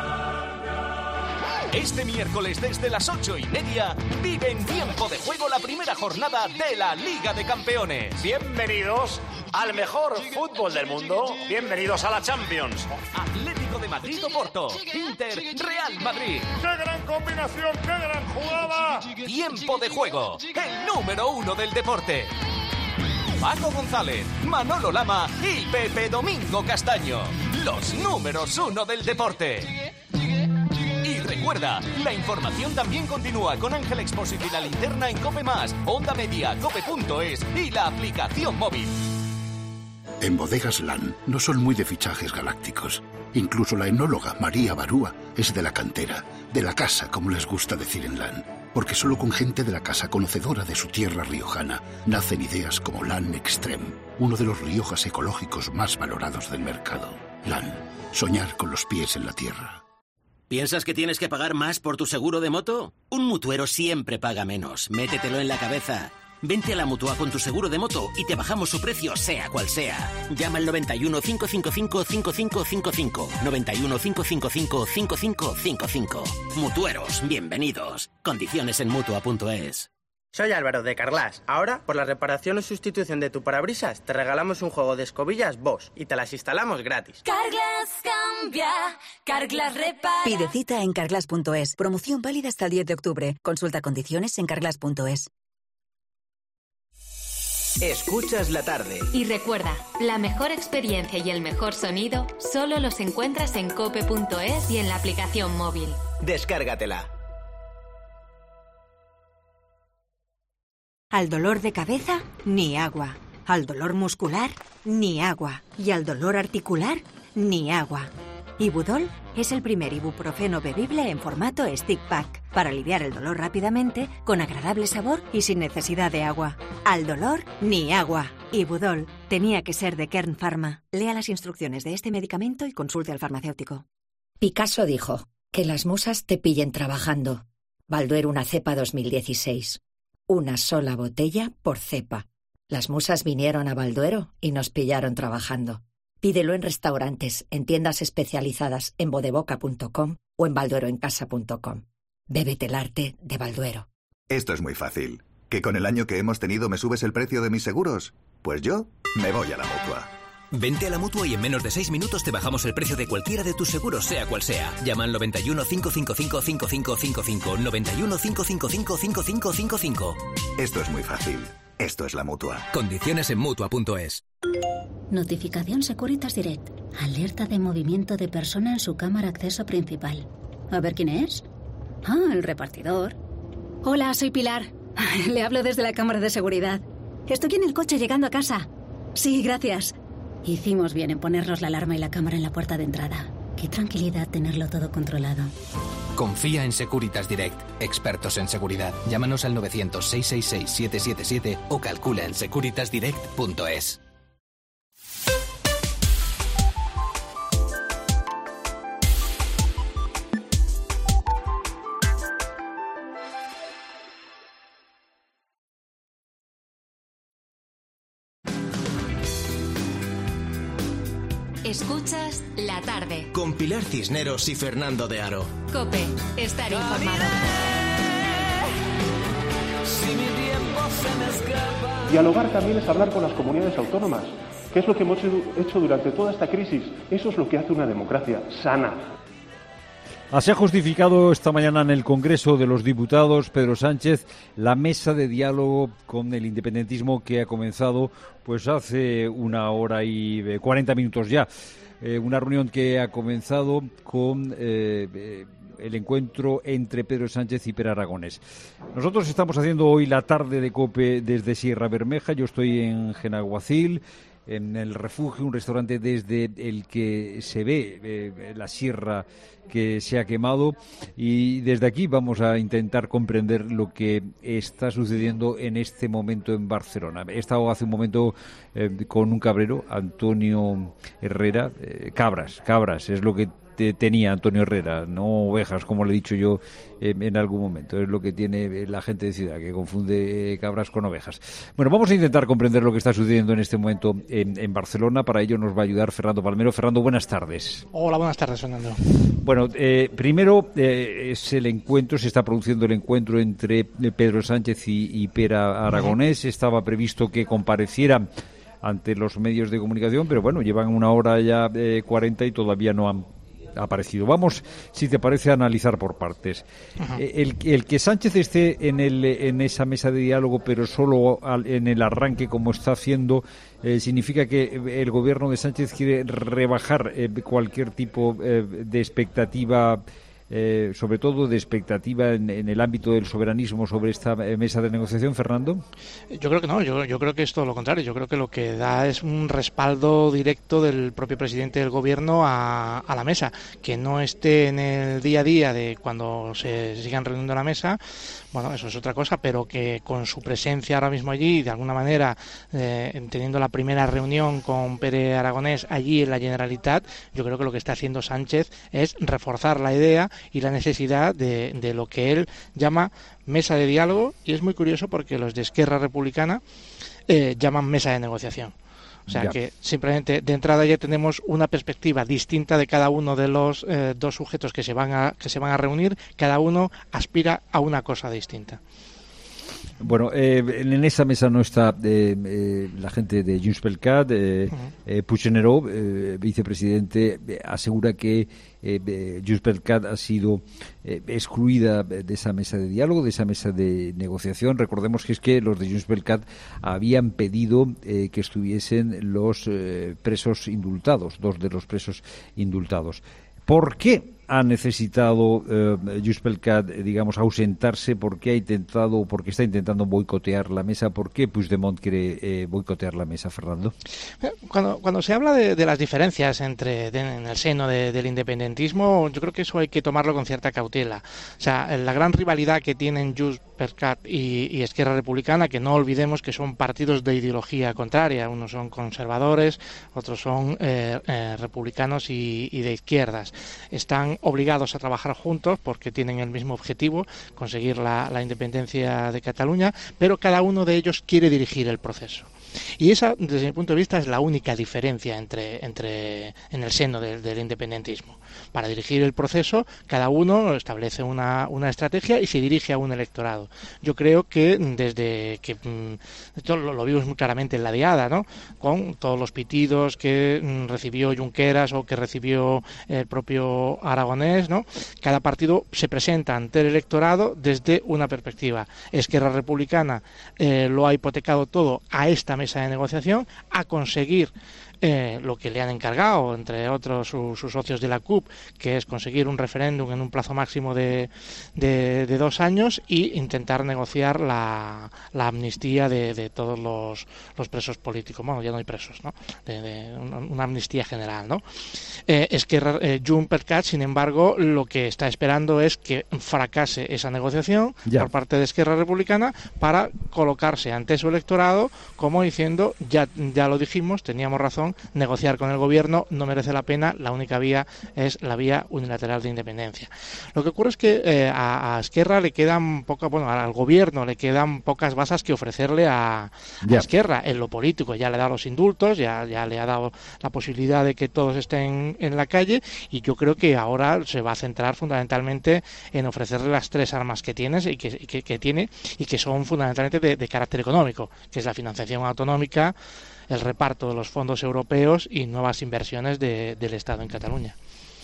Este miércoles desde las ocho y media vive en tiempo de juego la primera jornada de la Liga de Campeones. Bienvenidos al mejor fútbol del mundo. Bienvenidos a la Champions. Atlético de Madrid o Porto, Inter, Real Madrid. ¡Qué gran combinación! ¡Qué gran jugada! Tiempo de juego, el número uno del deporte. Paco González, Manolo Lama y Pepe Domingo Castaño, los números uno del deporte. Y recuerda, la información también continúa con Ángel Expósito y la linterna en COPE más, Onda Media, cope punto es y la aplicación móvil. En Bodegas LAN no son muy de fichajes galácticos. Incluso la enóloga María Barúa es de la cantera, de la casa, como les gusta decir en LAN. Porque solo con gente de la casa conocedora de su tierra riojana nacen ideas como LAN Extreme, uno de los Riojas ecológicos más valorados del mercado. LAN, soñar con los pies en la tierra. ¿Piensas que tienes que pagar más por tu seguro de moto? Un mutuero siempre paga menos. Métetelo en la cabeza. Vente a la Mutua con tu seguro de moto y te bajamos su precio, sea cual sea. Llama al noventa y uno, cinco cinco cinco, cinco cinco cinco cinco. noventa y uno, cinco cinco cinco, cinco cinco cinco cinco. Mutueros, bienvenidos. Condiciones en Mutua punto es. Soy Álvaro de Carglass. Ahora, por la reparación o sustitución de tu parabrisas, te regalamos un juego de escobillas Bosch y te las instalamos gratis. Carglass cambia, Carglass repara. Pide cita en carglass punto es. Promoción válida hasta el diez de octubre. Consulta condiciones en carglass punto es. Escuchas la tarde. Y recuerda, la mejor experiencia y el mejor sonido solo los encuentras en cope punto es y en la aplicación móvil. Descárgatela. Al dolor de cabeza, ni agua. Al dolor muscular, ni agua. Y al dolor articular, ni agua. Ibudol es el primer ibuprofeno bebible en formato stick pack para aliviar el dolor rápidamente, con agradable sabor y sin necesidad de agua. Al dolor, ni agua. Ibudol tenía que ser de Kern Pharma. Lea las instrucciones de este medicamento y consulte al farmacéutico. Picasso dijo, que las musas te pillen trabajando. Balduero una cepa dos mil dieciséis. Una sola botella por cepa. Las musas vinieron a Balduero y nos pillaron trabajando. Pídelo en restaurantes, en tiendas especializadas en bodeboca punto com o en baldueroencasa punto com. Bébete el arte de Balduero. Esto es muy fácil. ¿Que con el año que hemos tenido me subes el precio de mis seguros? Pues yo me voy a la Mutua. Vente a la Mutua y en menos de seis minutos te bajamos el precio de cualquiera de tus seguros, sea cual sea. Llama al noventa y uno, cinco cinco cinco, cinco cinco cinco cinco, noventa y uno, cinco cinco cinco, cinco cinco cinco cinco. Esto es muy fácil. Esto es la Mutua. Condiciones en Mutua punto es. Notificación Securitas Direct. Alerta de movimiento de persona en su cámara acceso principal. A ver quién es. Ah, el repartidor. Hola, soy Pilar. Le hablo desde la cámara de seguridad. Estoy en el coche llegando a casa. Sí, gracias. Hicimos bien en ponernos la alarma y la cámara en la puerta de entrada. Qué tranquilidad tenerlo todo controlado. Confía en Securitas Direct, expertos en seguridad. Llámanos al novecientos, seiscientos sesenta y seis, setecientos setenta y siete o calcula en securitas direct punto es. Escuchas La Tarde. Con Pilar Cisneros y Fernando de Aro. COPE. Estar informado. Dialogar también es hablar con las comunidades autónomas, que es lo que hemos hecho durante toda esta crisis. Eso es lo que hace una democracia sana. Así ha justificado esta mañana en el Congreso de los Diputados Pedro Sánchez la mesa de diálogo con el independentismo que ha comenzado pues hace una hora y cuarenta minutos ya. Eh, una reunión que ha comenzado con eh, el encuentro entre Pedro Sánchez y Pere Aragonés. Nosotros estamos haciendo hoy la tarde de COPE desde Sierra Bermeja. Yo estoy en Genaguacil, en el Refugio, un restaurante desde el que se ve eh, la sierra que se ha quemado, y desde aquí vamos a intentar comprender lo que está sucediendo en este momento en Barcelona. He estado hace un momento eh, con un cabrero, Antonio Herrera, eh, cabras, cabras, es lo que te tenía Antonio Herrera, no ovejas, como le he dicho yo eh, en algún momento. Es lo que tiene la gente de ciudad, que confunde cabras con ovejas. Bueno, vamos a intentar comprender lo que está sucediendo en este momento en, en Barcelona. Para ello nos va a ayudar Fernando Palmero. Fernando, buenas tardes. Hola, buenas tardes, Fernando. Bueno, eh, primero eh, es el encuentro, se está produciendo el encuentro entre Pedro Sánchez y, y Pere Aragonés. Estaba previsto que comparecieran ante los medios de comunicación, pero bueno, llevan una hora ya eh, cuarenta y todavía no han aparecido. Vamos, si te parece, a analizar por partes. El, el que Sánchez esté en, el, en esa mesa de diálogo, pero solo al, en el arranque, como está haciendo, eh, significa que el gobierno de Sánchez quiere rebajar eh, cualquier tipo eh, de expectativa, eh, sobre todo de expectativa en, en el ámbito del soberanismo sobre esta mesa de negociación, Fernando. Yo creo que no, yo, yo creo que es todo lo contrario. Yo creo que lo que da es un respaldo directo del propio presidente del gobierno a, a la mesa, que no esté en el día a día de cuando se sigan reuniendo la mesa. Bueno, eso es otra cosa, pero que con su presencia ahora mismo allí, de alguna manera, eh, teniendo la primera reunión con Pere Aragonés allí en la Generalitat, yo creo que lo que está haciendo Sánchez es reforzar la idea y la necesidad de, de lo que él llama mesa de diálogo, y es muy curioso porque los de Esquerra Republicana eh, llaman mesa de negociación. O sea, ya. que simplemente de entrada ya tenemos una perspectiva distinta de cada uno de los eh, dos sujetos que se van a que se van a reunir. Cada uno aspira a una cosa distinta. Bueno, eh, en esa mesa no está eh, eh, la gente de Junts pel Cat. Eh, uh-huh. eh, Puigneró, eh, vicepresidente, eh, asegura que eh, Junts pel Cat ha sido eh, excluida de esa mesa de diálogo, de esa mesa de negociación. Recordemos que es que los de Junts pel Cat habían pedido eh, que estuviesen los eh, presos indultados, dos de los presos indultados. ¿Por qué ha necesitado eh, Junts pel Cat, digamos, ausentarse? ¿Por qué ha intentado, o por qué está intentando boicotear la mesa? ¿Por qué Puigdemont quiere eh, boicotear la mesa, Fernando? Cuando, cuando se habla de, de las diferencias entre de, en el seno de, del independentismo, yo creo que eso hay que tomarlo con cierta cautela. O sea, la gran rivalidad que tienen Junts pel Cat y, y Esquerra Republicana, que no olvidemos que son partidos de ideología contraria. Unos son conservadores, otros son eh, eh, republicanos y, y de izquierdas. Están obligados a trabajar juntos porque tienen el mismo objetivo, conseguir la, la independencia de Cataluña, pero cada uno de ellos quiere dirigir el proceso. Y esa, desde mi punto de vista, es la única diferencia entre, entre en el seno de, del independentismo. Para dirigir el proceso, cada uno establece una, una estrategia y se dirige a un electorado. Yo creo que desde que esto lo, lo vimos muy claramente en la diada, ¿no? Con todos los pitidos que recibió Junqueras o que recibió el propio Aragonés, ¿no? Cada partido se presenta ante el electorado desde una perspectiva. Esquerra Republicana eh, lo ha hipotecado todo a esta mesa de negociación, a conseguir eh, lo que le han encargado, entre otros su, sus socios de la C U P, que es conseguir un referéndum en un plazo máximo de, de, de dos años y intentar negociar la, la amnistía de, de todos los, los presos políticos. Bueno, ya no hay presos, ¿no? De, de una, una amnistía general, ¿no? Eh, es que eh, Junts pel Cat, sin embargo, lo que está esperando es que fracase esa negociación ya. por parte de Esquerra Republicana para colocarse ante su electorado como diciendo, ya, ya lo dijimos, teníamos razón, oposición, negociar con el gobierno no merece la pena, la única vía es la vía unilateral de independencia. Lo que ocurre es que eh, a, a Esquerra le quedan pocas, bueno, al gobierno le quedan pocas basas que ofrecerle a, a Esquerra en lo político. Ya le ha dado los indultos, ya, ya le ha dado la posibilidad de que todos estén en la calle, y yo creo que ahora se va a centrar fundamentalmente en ofrecerle las tres armas que tienes y que, y que, que tiene y que son fundamentalmente de, de carácter económico, que es la financiación autonómica, el reparto de los fondos europeos y nuevas inversiones de, del Estado en Cataluña.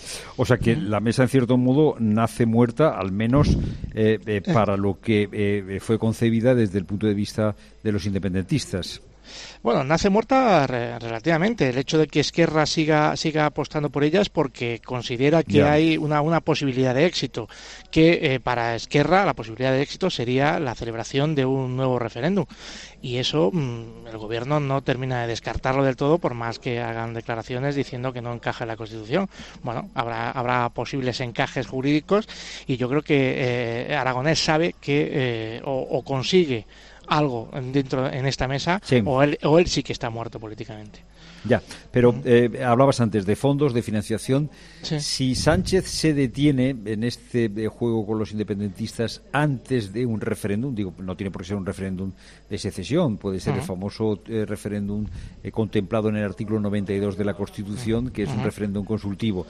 O sea que la mesa, en cierto modo, nace muerta, al menos eh, eh, para lo que eh, fue concebida desde el punto de vista de los independentistas. Bueno, nace muerta re relativamente. El hecho de que Esquerra siga siga apostando por ella es porque considera que yeah. hay una, una posibilidad de éxito, que eh, para Esquerra la posibilidad de éxito sería la celebración de un nuevo referéndum. Y eso mmm, el gobierno no termina de descartarlo del todo, por más que hagan declaraciones diciendo que no encaja en la Constitución. Bueno, habrá, habrá posibles encajes jurídicos, y yo creo que eh, Aragonés sabe que eh, o, o consigue algo dentro en esta mesa, sí. o, él, o él sí que está muerto políticamente. Ya, pero eh, hablabas antes de fondos, de financiación. Sí. Si Sánchez se detiene en este eh, juego con los independentistas antes de un referéndum, digo, no tiene por qué ser un referéndum de secesión, puede ser uh-huh. el famoso eh, referéndum eh, contemplado en el artículo noventa y dos de la Constitución, que es uh-huh. un referéndum consultivo.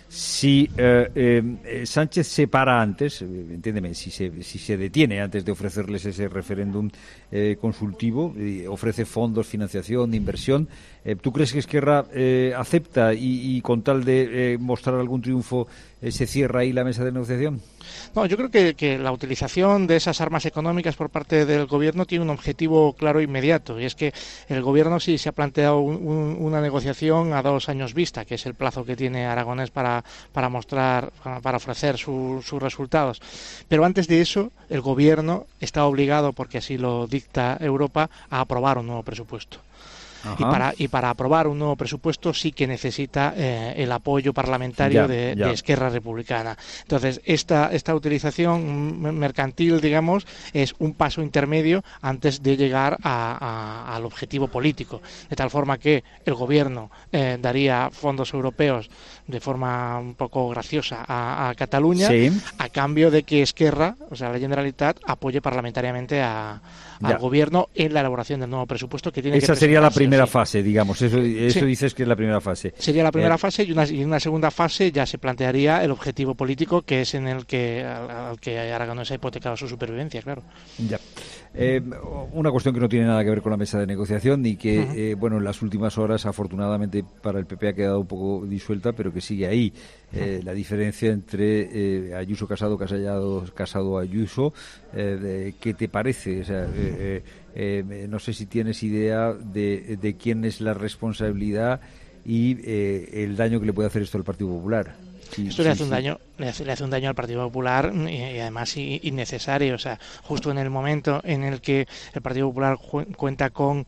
Si eh, eh, Sánchez se para antes, eh, entiéndeme, si se, si se detiene antes de ofrecerles ese referéndum eh, consultivo, eh, ofrece fondos, financiación, inversión, eh, ¿tú crees que Esquerra eh, acepta y, y con tal de eh, mostrar algún triunfo eh, se cierra ahí la mesa de negociación? No, yo creo que, que la utilización de esas armas económicas por parte del gobierno tiene un objetivo claro e inmediato, y es que el gobierno sí se ha planteado un, un, una negociación a dos años vista, que es el plazo que tiene Aragonés para, para mostrar, para, para ofrecer su, sus resultados. Pero antes de eso, el gobierno está obligado, porque así lo dicta Europa, a aprobar un nuevo presupuesto. Y para, y para aprobar un nuevo presupuesto sí que necesita eh, el apoyo parlamentario ya, de, ya. de Esquerra Republicana. Entonces, esta, esta utilización mercantil, digamos, es un paso intermedio antes de llegar a, a, al objetivo político. De tal forma que el gobierno eh, daría fondos europeos de forma un poco graciosa a, a Cataluña, sí. a cambio de que Esquerra, o sea, la Generalitat, apoye parlamentariamente a, al gobierno en la elaboración del nuevo presupuesto que tiene. Esa que sería la primera sí. fase, digamos. Eso, eso sí. dices que es la primera fase. Sería la primera eh. fase, y una, y en una segunda fase ya se plantearía el objetivo político, que es en el que, al, al que Aragonés ha hipotecado su supervivencia, claro. Ya. Eh, una cuestión que no tiene nada que ver con la mesa de negociación y que, uh-huh. eh, bueno, en las últimas horas, afortunadamente para el P P ha quedado un poco disuelta, pero que sigue ahí. Eh, la diferencia entre eh, Ayuso Casado, Casado, Casado Ayuso, eh, de, ¿qué te parece? O sea, eh, eh, no sé si tienes idea de, de quién es la responsabilidad y eh, el daño que le puede hacer esto al Partido Popular. Sí, Esto sí, le hace sí. un daño, le hace, le hace un daño al Partido Popular y, y además innecesario. O sea, justo en el momento en el que el Partido Popular cu- cuenta con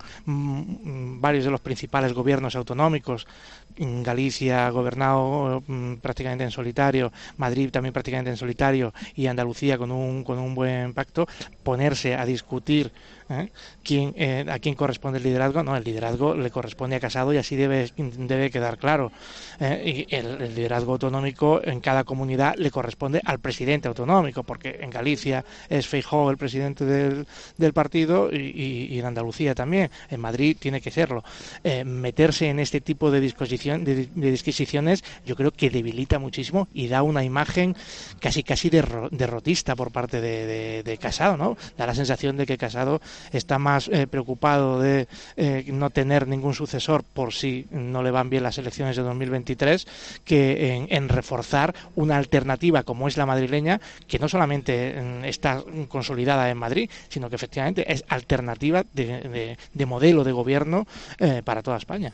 mm, varios de los principales gobiernos autonómicos, en Galicia gobernado mm, prácticamente en solitario, Madrid también prácticamente en solitario y Andalucía con un con un buen pacto, ponerse a discutir ¿eh? quién eh, a quién corresponde el liderazgo. No, el liderazgo le corresponde a Casado y así debe debe quedar claro. Eh, y el, el liderazgo autonómico en cada comunidad le corresponde al presidente autonómico, porque en Galicia es Feijóo el presidente del, del partido y, y, y en Andalucía también. En Madrid tiene que serlo. Eh, meterse en este tipo de disposición de, de disquisiciones yo creo que debilita muchísimo y da una imagen casi casi derro, derrotista por parte de, de, de Casado, ¿no? Da la sensación de que Casado está más eh, preocupado de eh, no tener ningún sucesor por si no le van bien las elecciones de dos mil veintitrés que en, en reforzar una alternativa como es la madrileña, que no solamente eh, está consolidada en Madrid, sino que efectivamente es alternativa de, de, de modelo de gobierno eh, para toda España.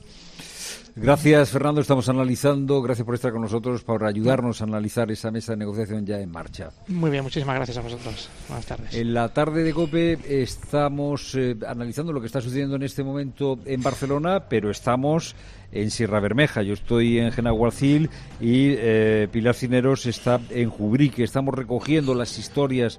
Gracias, Fernando. Estamos analizando. Gracias por estar con nosotros, por ayudarnos a analizar esa mesa de negociación ya en marcha. Muy bien, muchísimas gracias a vosotros. Buenas tardes. En la tarde de COPE estamos eh, analizando lo que está sucediendo en este momento en Barcelona, pero estamos en Sierra Bermeja. Yo estoy en Genaguacil y eh, Pilar Cisneros está en Jubrique. Estamos recogiendo las historias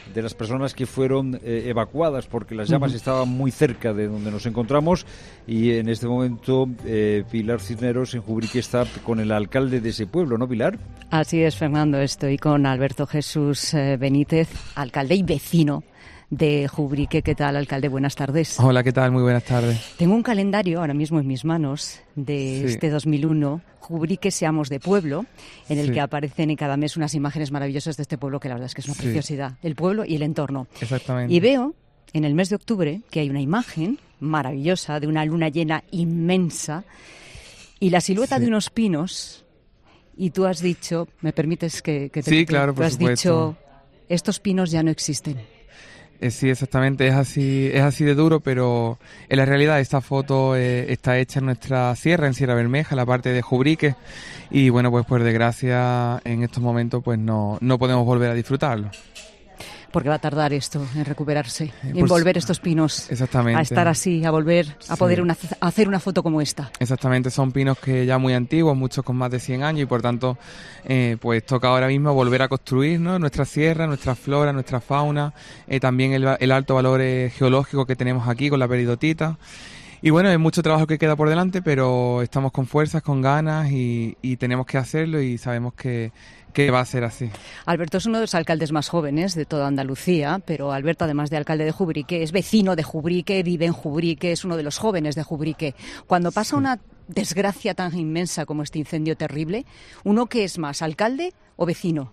de las personas que fueron eh, evacuadas porque las llamas uh-huh. estaban muy cerca de donde nos encontramos, y en este momento eh, Pilar Cisneros en Jubrique está con el alcalde de ese pueblo, ¿no, Pilar? Así es, Fernando, estoy con Alberto Jesús eh, Benítez, alcalde y vecino de Jubrique. ¿Qué tal, alcalde? Buenas tardes. Hola, ¿qué tal? Muy buenas tardes. Tengo un calendario ahora mismo en mis manos de sí. este dos mil uno, Jubrique Seamos de Pueblo, en el sí. que aparecen en cada mes unas imágenes maravillosas de este pueblo, que la verdad es que es una sí. preciosidad, el pueblo y el entorno. Exactamente. Y veo en el mes de octubre que hay una imagen maravillosa de una luna llena inmensa y la silueta sí. de unos pinos, y tú has dicho, ¿me permites que, que te Sí, claro, tú por has supuesto. dicho, estos pinos ya no existen? Sí, exactamente, es así, es así de duro, pero en la realidad esta foto eh, está hecha en nuestra sierra, en Sierra Bermeja, la parte de Jubrique, y bueno, pues por desgracia en estos momentos pues no, no podemos volver a disfrutarlo. Porque va a tardar esto en recuperarse, Eh, en pues, volver estos pinos exactamente. a estar así, a volver a Sí. poder una, a hacer una foto como esta. Exactamente, son pinos que ya muy antiguos, muchos con más de cien años, y por tanto eh, pues toca ahora mismo volver a construir, ¿no?, nuestra sierra, nuestra flora, nuestra fauna, eh, también el, el alto valor eh, geológico que tenemos aquí con la peridotita. Y bueno, hay mucho trabajo que queda por delante, pero estamos con fuerzas, con ganas, y, y tenemos que hacerlo, y sabemos que, que va a ser así. Alberto es uno de los alcaldes más jóvenes de toda Andalucía, pero Alberto, además de alcalde de Jubrique, es vecino de Jubrique, vive en Jubrique, es uno de los jóvenes de Jubrique. Cuando pasa una desgracia tan inmensa como este incendio terrible, ¿uno qué es más, alcalde o vecino?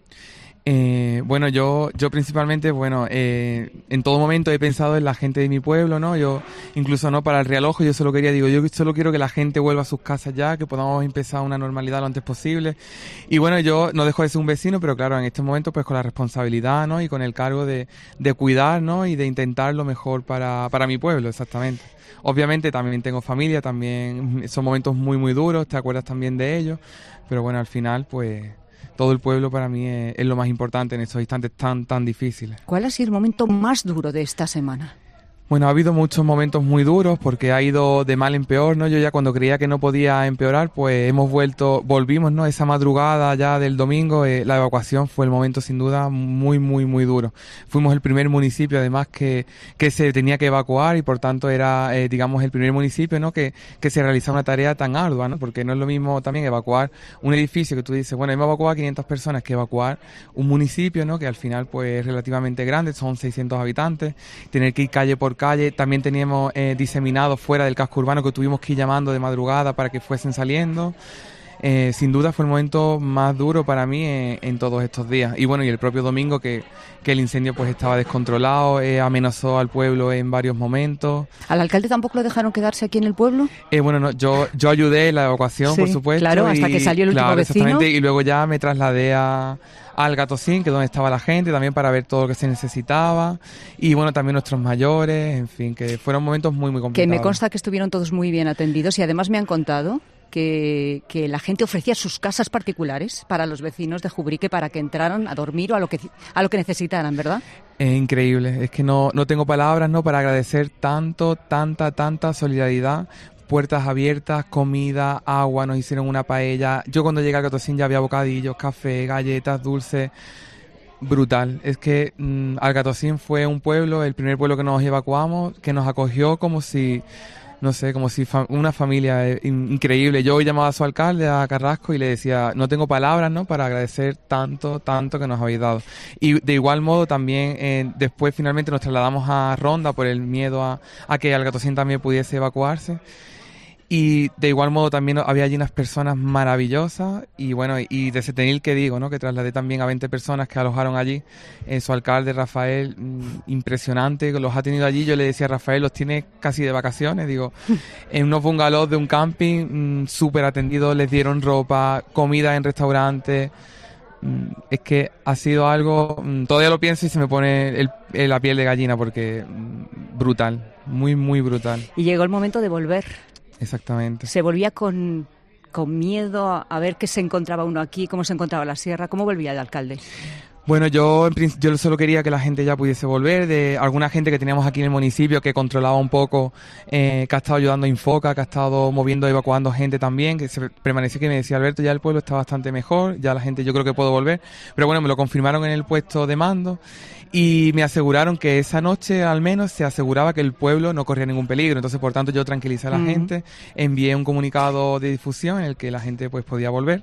Eh, bueno, yo yo principalmente, bueno, eh, en todo momento he pensado en la gente de mi pueblo, ¿no? Yo, incluso no para el Realojo, yo solo quería, digo, yo solo quiero que la gente vuelva a sus casas ya, que podamos empezar una normalidad lo antes posible. Y bueno, yo no dejo de ser un vecino, pero claro, en este momento pues con la responsabilidad, ¿no?, y con el cargo de, de cuidar, ¿no?, y de intentar lo mejor para, para mi pueblo, exactamente. Obviamente también tengo familia, también son momentos muy muy duros, te acuerdas también de ellos, pero bueno, al final pues todo el pueblo para mí es, es lo más importante en estos instantes tan tan difíciles. ¿Cuál ha sido el momento más duro de esta semana? Bueno, ha habido muchos momentos muy duros porque ha ido de mal en peor, ¿no? Yo ya cuando creía que no podía empeorar, pues hemos vuelto, volvimos, ¿no? Esa madrugada ya del domingo, eh, la evacuación fue el momento sin duda muy, muy, muy duro. Fuimos el primer municipio además que, que se tenía que evacuar, y por tanto era, eh, digamos, el primer municipio, ¿no?, que, que se realizaba una tarea tan ardua, ¿no? Porque no es lo mismo también evacuar un edificio que tú dices, bueno, hemos evacuado a quinientas personas, que evacuar un municipio, ¿no?, que al final pues es relativamente grande, son seiscientos habitantes, tener que ir calle por calle. También teníamos eh, diseminados fuera del casco urbano que tuvimos que ir llamando de madrugada para que fuesen saliendo. Eh, sin duda fue el momento más duro para mí en, en todos estos días. Y bueno, y el propio domingo que, que el incendio pues estaba descontrolado, eh, amenazó al pueblo en varios momentos. ¿Al alcalde tampoco lo dejaron quedarse aquí en el pueblo? Eh, bueno, no, yo, yo ayudé en la evacuación, Sí, por supuesto. claro, hasta y, que salió el último claro, vecino. Exactamente, y luego ya me trasladé a... al Gatocín, que es donde estaba la gente, también para ver todo lo que se necesitaba, y bueno, también nuestros mayores, en fin, que fueron momentos muy, muy complicados. Que me consta que estuvieron todos muy bien atendidos, y además me han contado que, que la gente ofrecía sus casas particulares para los vecinos de Jubrique para que entraran a dormir o a lo que, a lo que necesitaran, ¿verdad? Es increíble, es que no, no tengo palabras, ¿no?, para agradecer tanto, tanta, tanta solidaridad. Puertas abiertas, comida, agua, nos hicieron una paella. Yo cuando llegué al Gatocín ya había bocadillos, café, galletas, dulces. Brutal. Es que mmm, Algatocín fue un pueblo, el primer pueblo que nos evacuamos, que nos acogió como si, no sé, como si fa- una familia eh, in- increíble. Yo hoy llamaba a su alcalde, a Carrasco, y le decía, no tengo palabras, ¿no?, para agradecer tanto, tanto que nos habéis dado. Y de igual modo también eh, después finalmente nos trasladamos a Ronda por el miedo a, a que Algatocín también pudiese evacuarse. Y de igual modo también había allí unas personas maravillosas, y bueno, y de Setenil, que digo, ¿no?, que trasladé también a veinte personas que alojaron allí. Eh, su alcalde, Rafael, mmm, impresionante, los ha tenido allí. Yo le decía a Rafael, los tiene casi de vacaciones, digo, en unos bungalows de un camping, mmm, súper atendidos, les dieron ropa, comida en restaurantes. Mmm, es que ha sido algo, mmm, todavía lo pienso y se me pone el, el, la piel de gallina, porque mmm, brutal, muy, muy brutal. Y llegó el momento de volver. Exactamente. Se volvía con, con miedo a, a ver qué se encontraba uno aquí, cómo se encontraba la sierra. ¿Cómo volvía el alcalde? Bueno, yo en principio yo solo quería que la gente ya pudiese volver, de alguna gente que teníamos aquí en el municipio que controlaba un poco, eh, que ha estado ayudando a Infoca, que ha estado moviendo, evacuando gente también, que se permaneció, que me decía Alberto, ya el pueblo está bastante mejor, ya la gente yo creo que puedo volver, pero bueno, me lo confirmaron en el puesto de mando y me aseguraron que esa noche al menos se aseguraba que el pueblo no corría ningún peligro, entonces por tanto yo tranquilicé a la uh-huh. gente, envié un comunicado de difusión en el que la gente pues podía volver.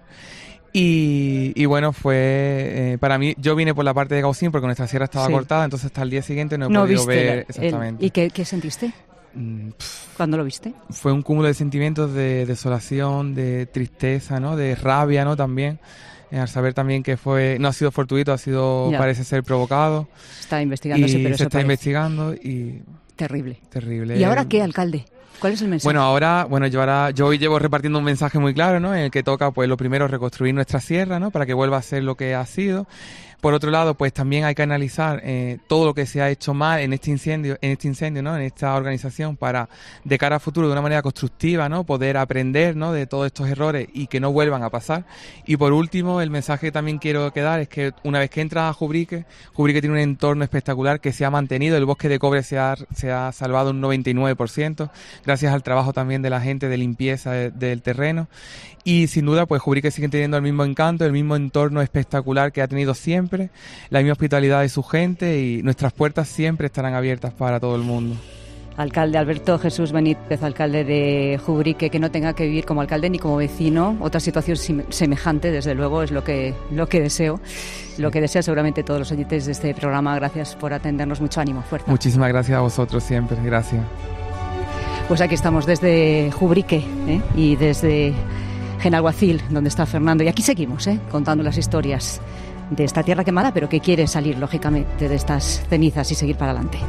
Y, y bueno, fue eh, para mí, yo vine por la parte de Gaucín porque nuestra sierra estaba sí. cortada, entonces hasta el día siguiente no he no podido viste ver el, exactamente. ¿Y qué, qué sentiste? Mm, ¿Cuándo lo viste? Fue un cúmulo de sentimientos de desolación, de tristeza, ¿no? De rabia, ¿no? También. Eh, al saber también que fue no ha sido fortuito, ha sido, ya. parece ser provocado. Está investigándose, y pero se está parece. investigando y... Terrible. Terrible. ¿Y ahora qué, alcalde? ¿Cuál es el mensaje? Bueno, ahora, bueno, yo ahora, yo hoy llevo repartiendo un mensaje muy claro, ¿no? En el que toca, pues, lo primero, reconstruir nuestra sierra, ¿no? Para que vuelva a ser lo que ha sido. Por otro lado, pues también hay que analizar eh, todo lo que se ha hecho mal en este incendio, en este incendio, ¿no? En esta organización para, de cara a futuro, de una manera constructiva, ¿no? Poder aprender, ¿no? De todos estos errores y que no vuelvan a pasar. Y por último, el mensaje que también quiero quedar es que una vez que entras a Jubrique, Jubrique tiene un entorno espectacular que se ha mantenido. El bosque de cobre se ha, se ha salvado un noventa y nueve por ciento, gracias al trabajo también de la gente de limpieza de, del terreno. Y sin duda, pues Jubrique sigue teniendo el mismo encanto, el mismo entorno espectacular que ha tenido siempre, la misma hospitalidad de su gente y nuestras puertas siempre estarán abiertas para todo el mundo. Alcalde Alberto Jesús Benítez, alcalde de Jubrique, que no tenga que vivir como alcalde ni como vecino otra situación semejante, desde luego, es lo que, lo que deseo, sí. lo que deseo seguramente todos los oyentes de este programa. Gracias por atendernos, mucho ánimo, fuerza. Muchísimas gracias a vosotros siempre, gracias. Pues aquí estamos desde Jubrique ¿eh? y desde Genalguacil, donde está Fernando, y aquí seguimos ¿eh? contando las historias de esta tierra quemada, pero que quiere salir, lógicamente, de estas cenizas y seguir para adelante.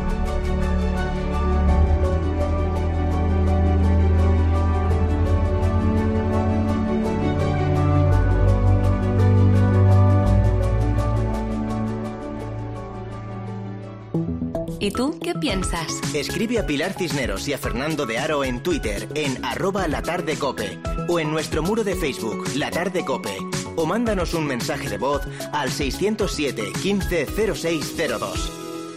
¿Y tú qué piensas? Escribe a Pilar Cisneros y a Fernando de Aro en Twitter, en arroba latardecope, o en nuestro muro de Facebook, La Tarde Cope, o mándanos un mensaje de voz al seiscientos siete, quince, cero seis cero dos.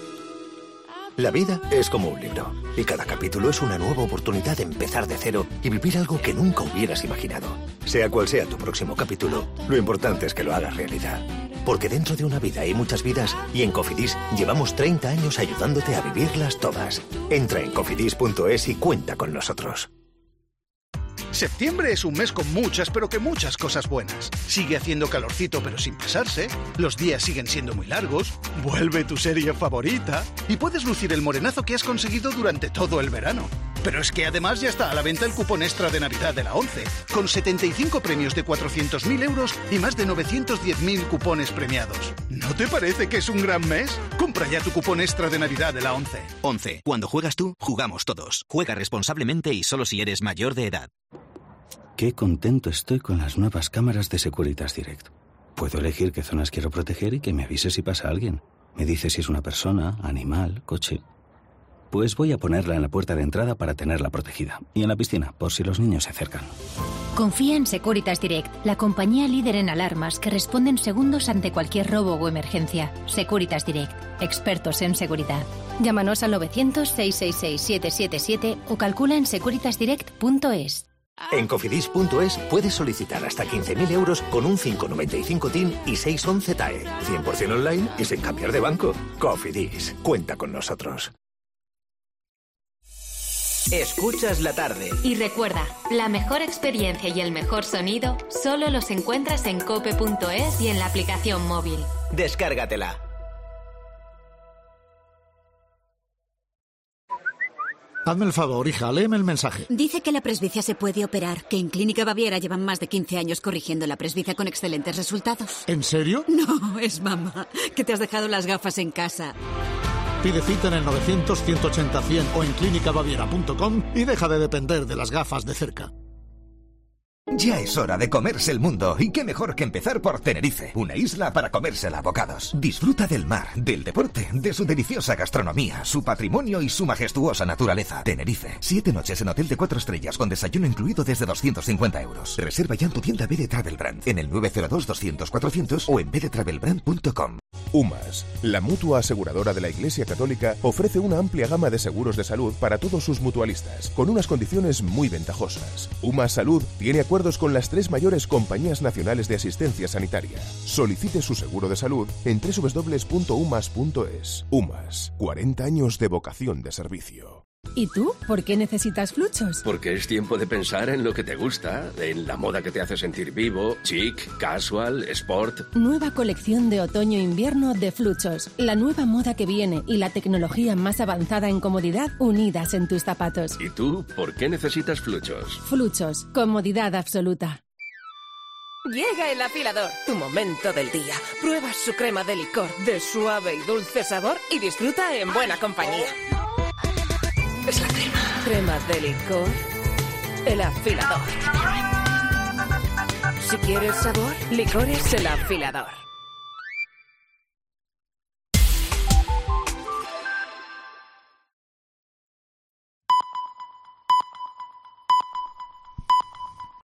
La vida es como un libro, y cada capítulo es una nueva oportunidad de empezar de cero y vivir algo que nunca hubieras imaginado. Sea cual sea tu próximo capítulo, lo importante es que lo hagas realidad. Porque dentro de una vida hay muchas vidas y en Cofidis llevamos treinta años ayudándote a vivirlas todas. Entra en cofidis punto es y cuenta con nosotros. Septiembre es un mes con muchas, pero que muchas cosas buenas. Sigue haciendo calorcito pero sin pesarse, los días siguen siendo muy largos, vuelve tu serie favorita y puedes lucir el morenazo que has conseguido durante todo el verano. Pero es que además ya está a la venta el cupón extra de Navidad de la ONCE, con setenta y cinco premios de cuatrocientos mil euros y más de novecientos diez mil cupones premiados. ¿No te parece que es un gran mes? Compra ya tu cupón extra de Navidad de la ONCE. ONCE. Cuando juegas tú, jugamos todos. Juega responsablemente y solo si eres mayor de edad. Qué contento estoy con las nuevas cámaras de Securitas Direct. Puedo elegir qué zonas quiero proteger y que me avise si pasa alguien. Me dice si es una persona, animal, coche. Pues voy a ponerla en la puerta de entrada para tenerla protegida. Y en la piscina, por si los niños se acercan. Confía en Securitas Direct, la compañía líder en alarmas que responde en segundos ante cualquier robo o emergencia. Securitas Direct, expertos en seguridad. Llámanos al novecientos, seiscientos sesenta y seis, setecientos setenta y siete o calcula en securitas direct punto es. En cofidis punto es puedes solicitar hasta quince mil euros con un cinco noventa y cinco T I N y seiscientos once T A E. cien por ciento online y sin cambiar de banco. Cofidis, cuenta con nosotros. Escuchas la tarde. Y recuerda, la mejor experiencia y el mejor sonido solo los encuentras en cope punto es y en la aplicación móvil. Descárgatela. Hazme el favor, hija, léeme el mensaje. Dice que la presbicia se puede operar, que en Clínica Baviera llevan más de quince años corrigiendo la presbicia con excelentes resultados. ¿En serio? No, es mamá, que te has dejado las gafas en casa. Pide cita en el novecientos, ciento ochenta, cien o en clínica baviera punto com y deja de depender de las gafas de cerca. Ya es hora de comerse el mundo, y qué mejor que empezar por Tenerife, una isla para comérsela a bocados. Disfruta del mar, del deporte, de su deliciosa gastronomía, su patrimonio y su majestuosa naturaleza. Tenerife, siete noches en hotel de cuatro estrellas con desayuno incluido desde doscientos cincuenta euros. Reserva ya en tu tienda B D Travel Brand en el nueve cero dos, doscientos, cuatrocientos o en b d travel brand punto com. UMAS, la mutua aseguradora de la Iglesia Católica, ofrece una amplia gama de seguros de salud para todos sus mutualistas, con unas condiciones muy ventajosas. UMAS Salud tiene acuerdos con las tres mayores compañías nacionales de asistencia sanitaria. Solicite su seguro de salud en doble u doble u doble u punto umas punto es. UMAS, cuarenta años de vocación de servicio. ¿Y tú? ¿Por qué necesitas Fluchos? Porque es tiempo de pensar en lo que te gusta, en la moda que te hace sentir vivo, chic, casual, sport. Nueva colección de otoño-invierno de Fluchos. La nueva moda que viene y la tecnología más avanzada en comodidad unidas en tus zapatos. ¿Y tú? ¿Por qué necesitas Fluchos? Fluchos. Comodidad absoluta. Llega el afilador, tu momento del día. Prueba su crema de licor de suave y dulce sabor y disfruta en buena compañía. Es la crema. Crema de licor. El afilador. Si quieres sabor, licor es el afilador.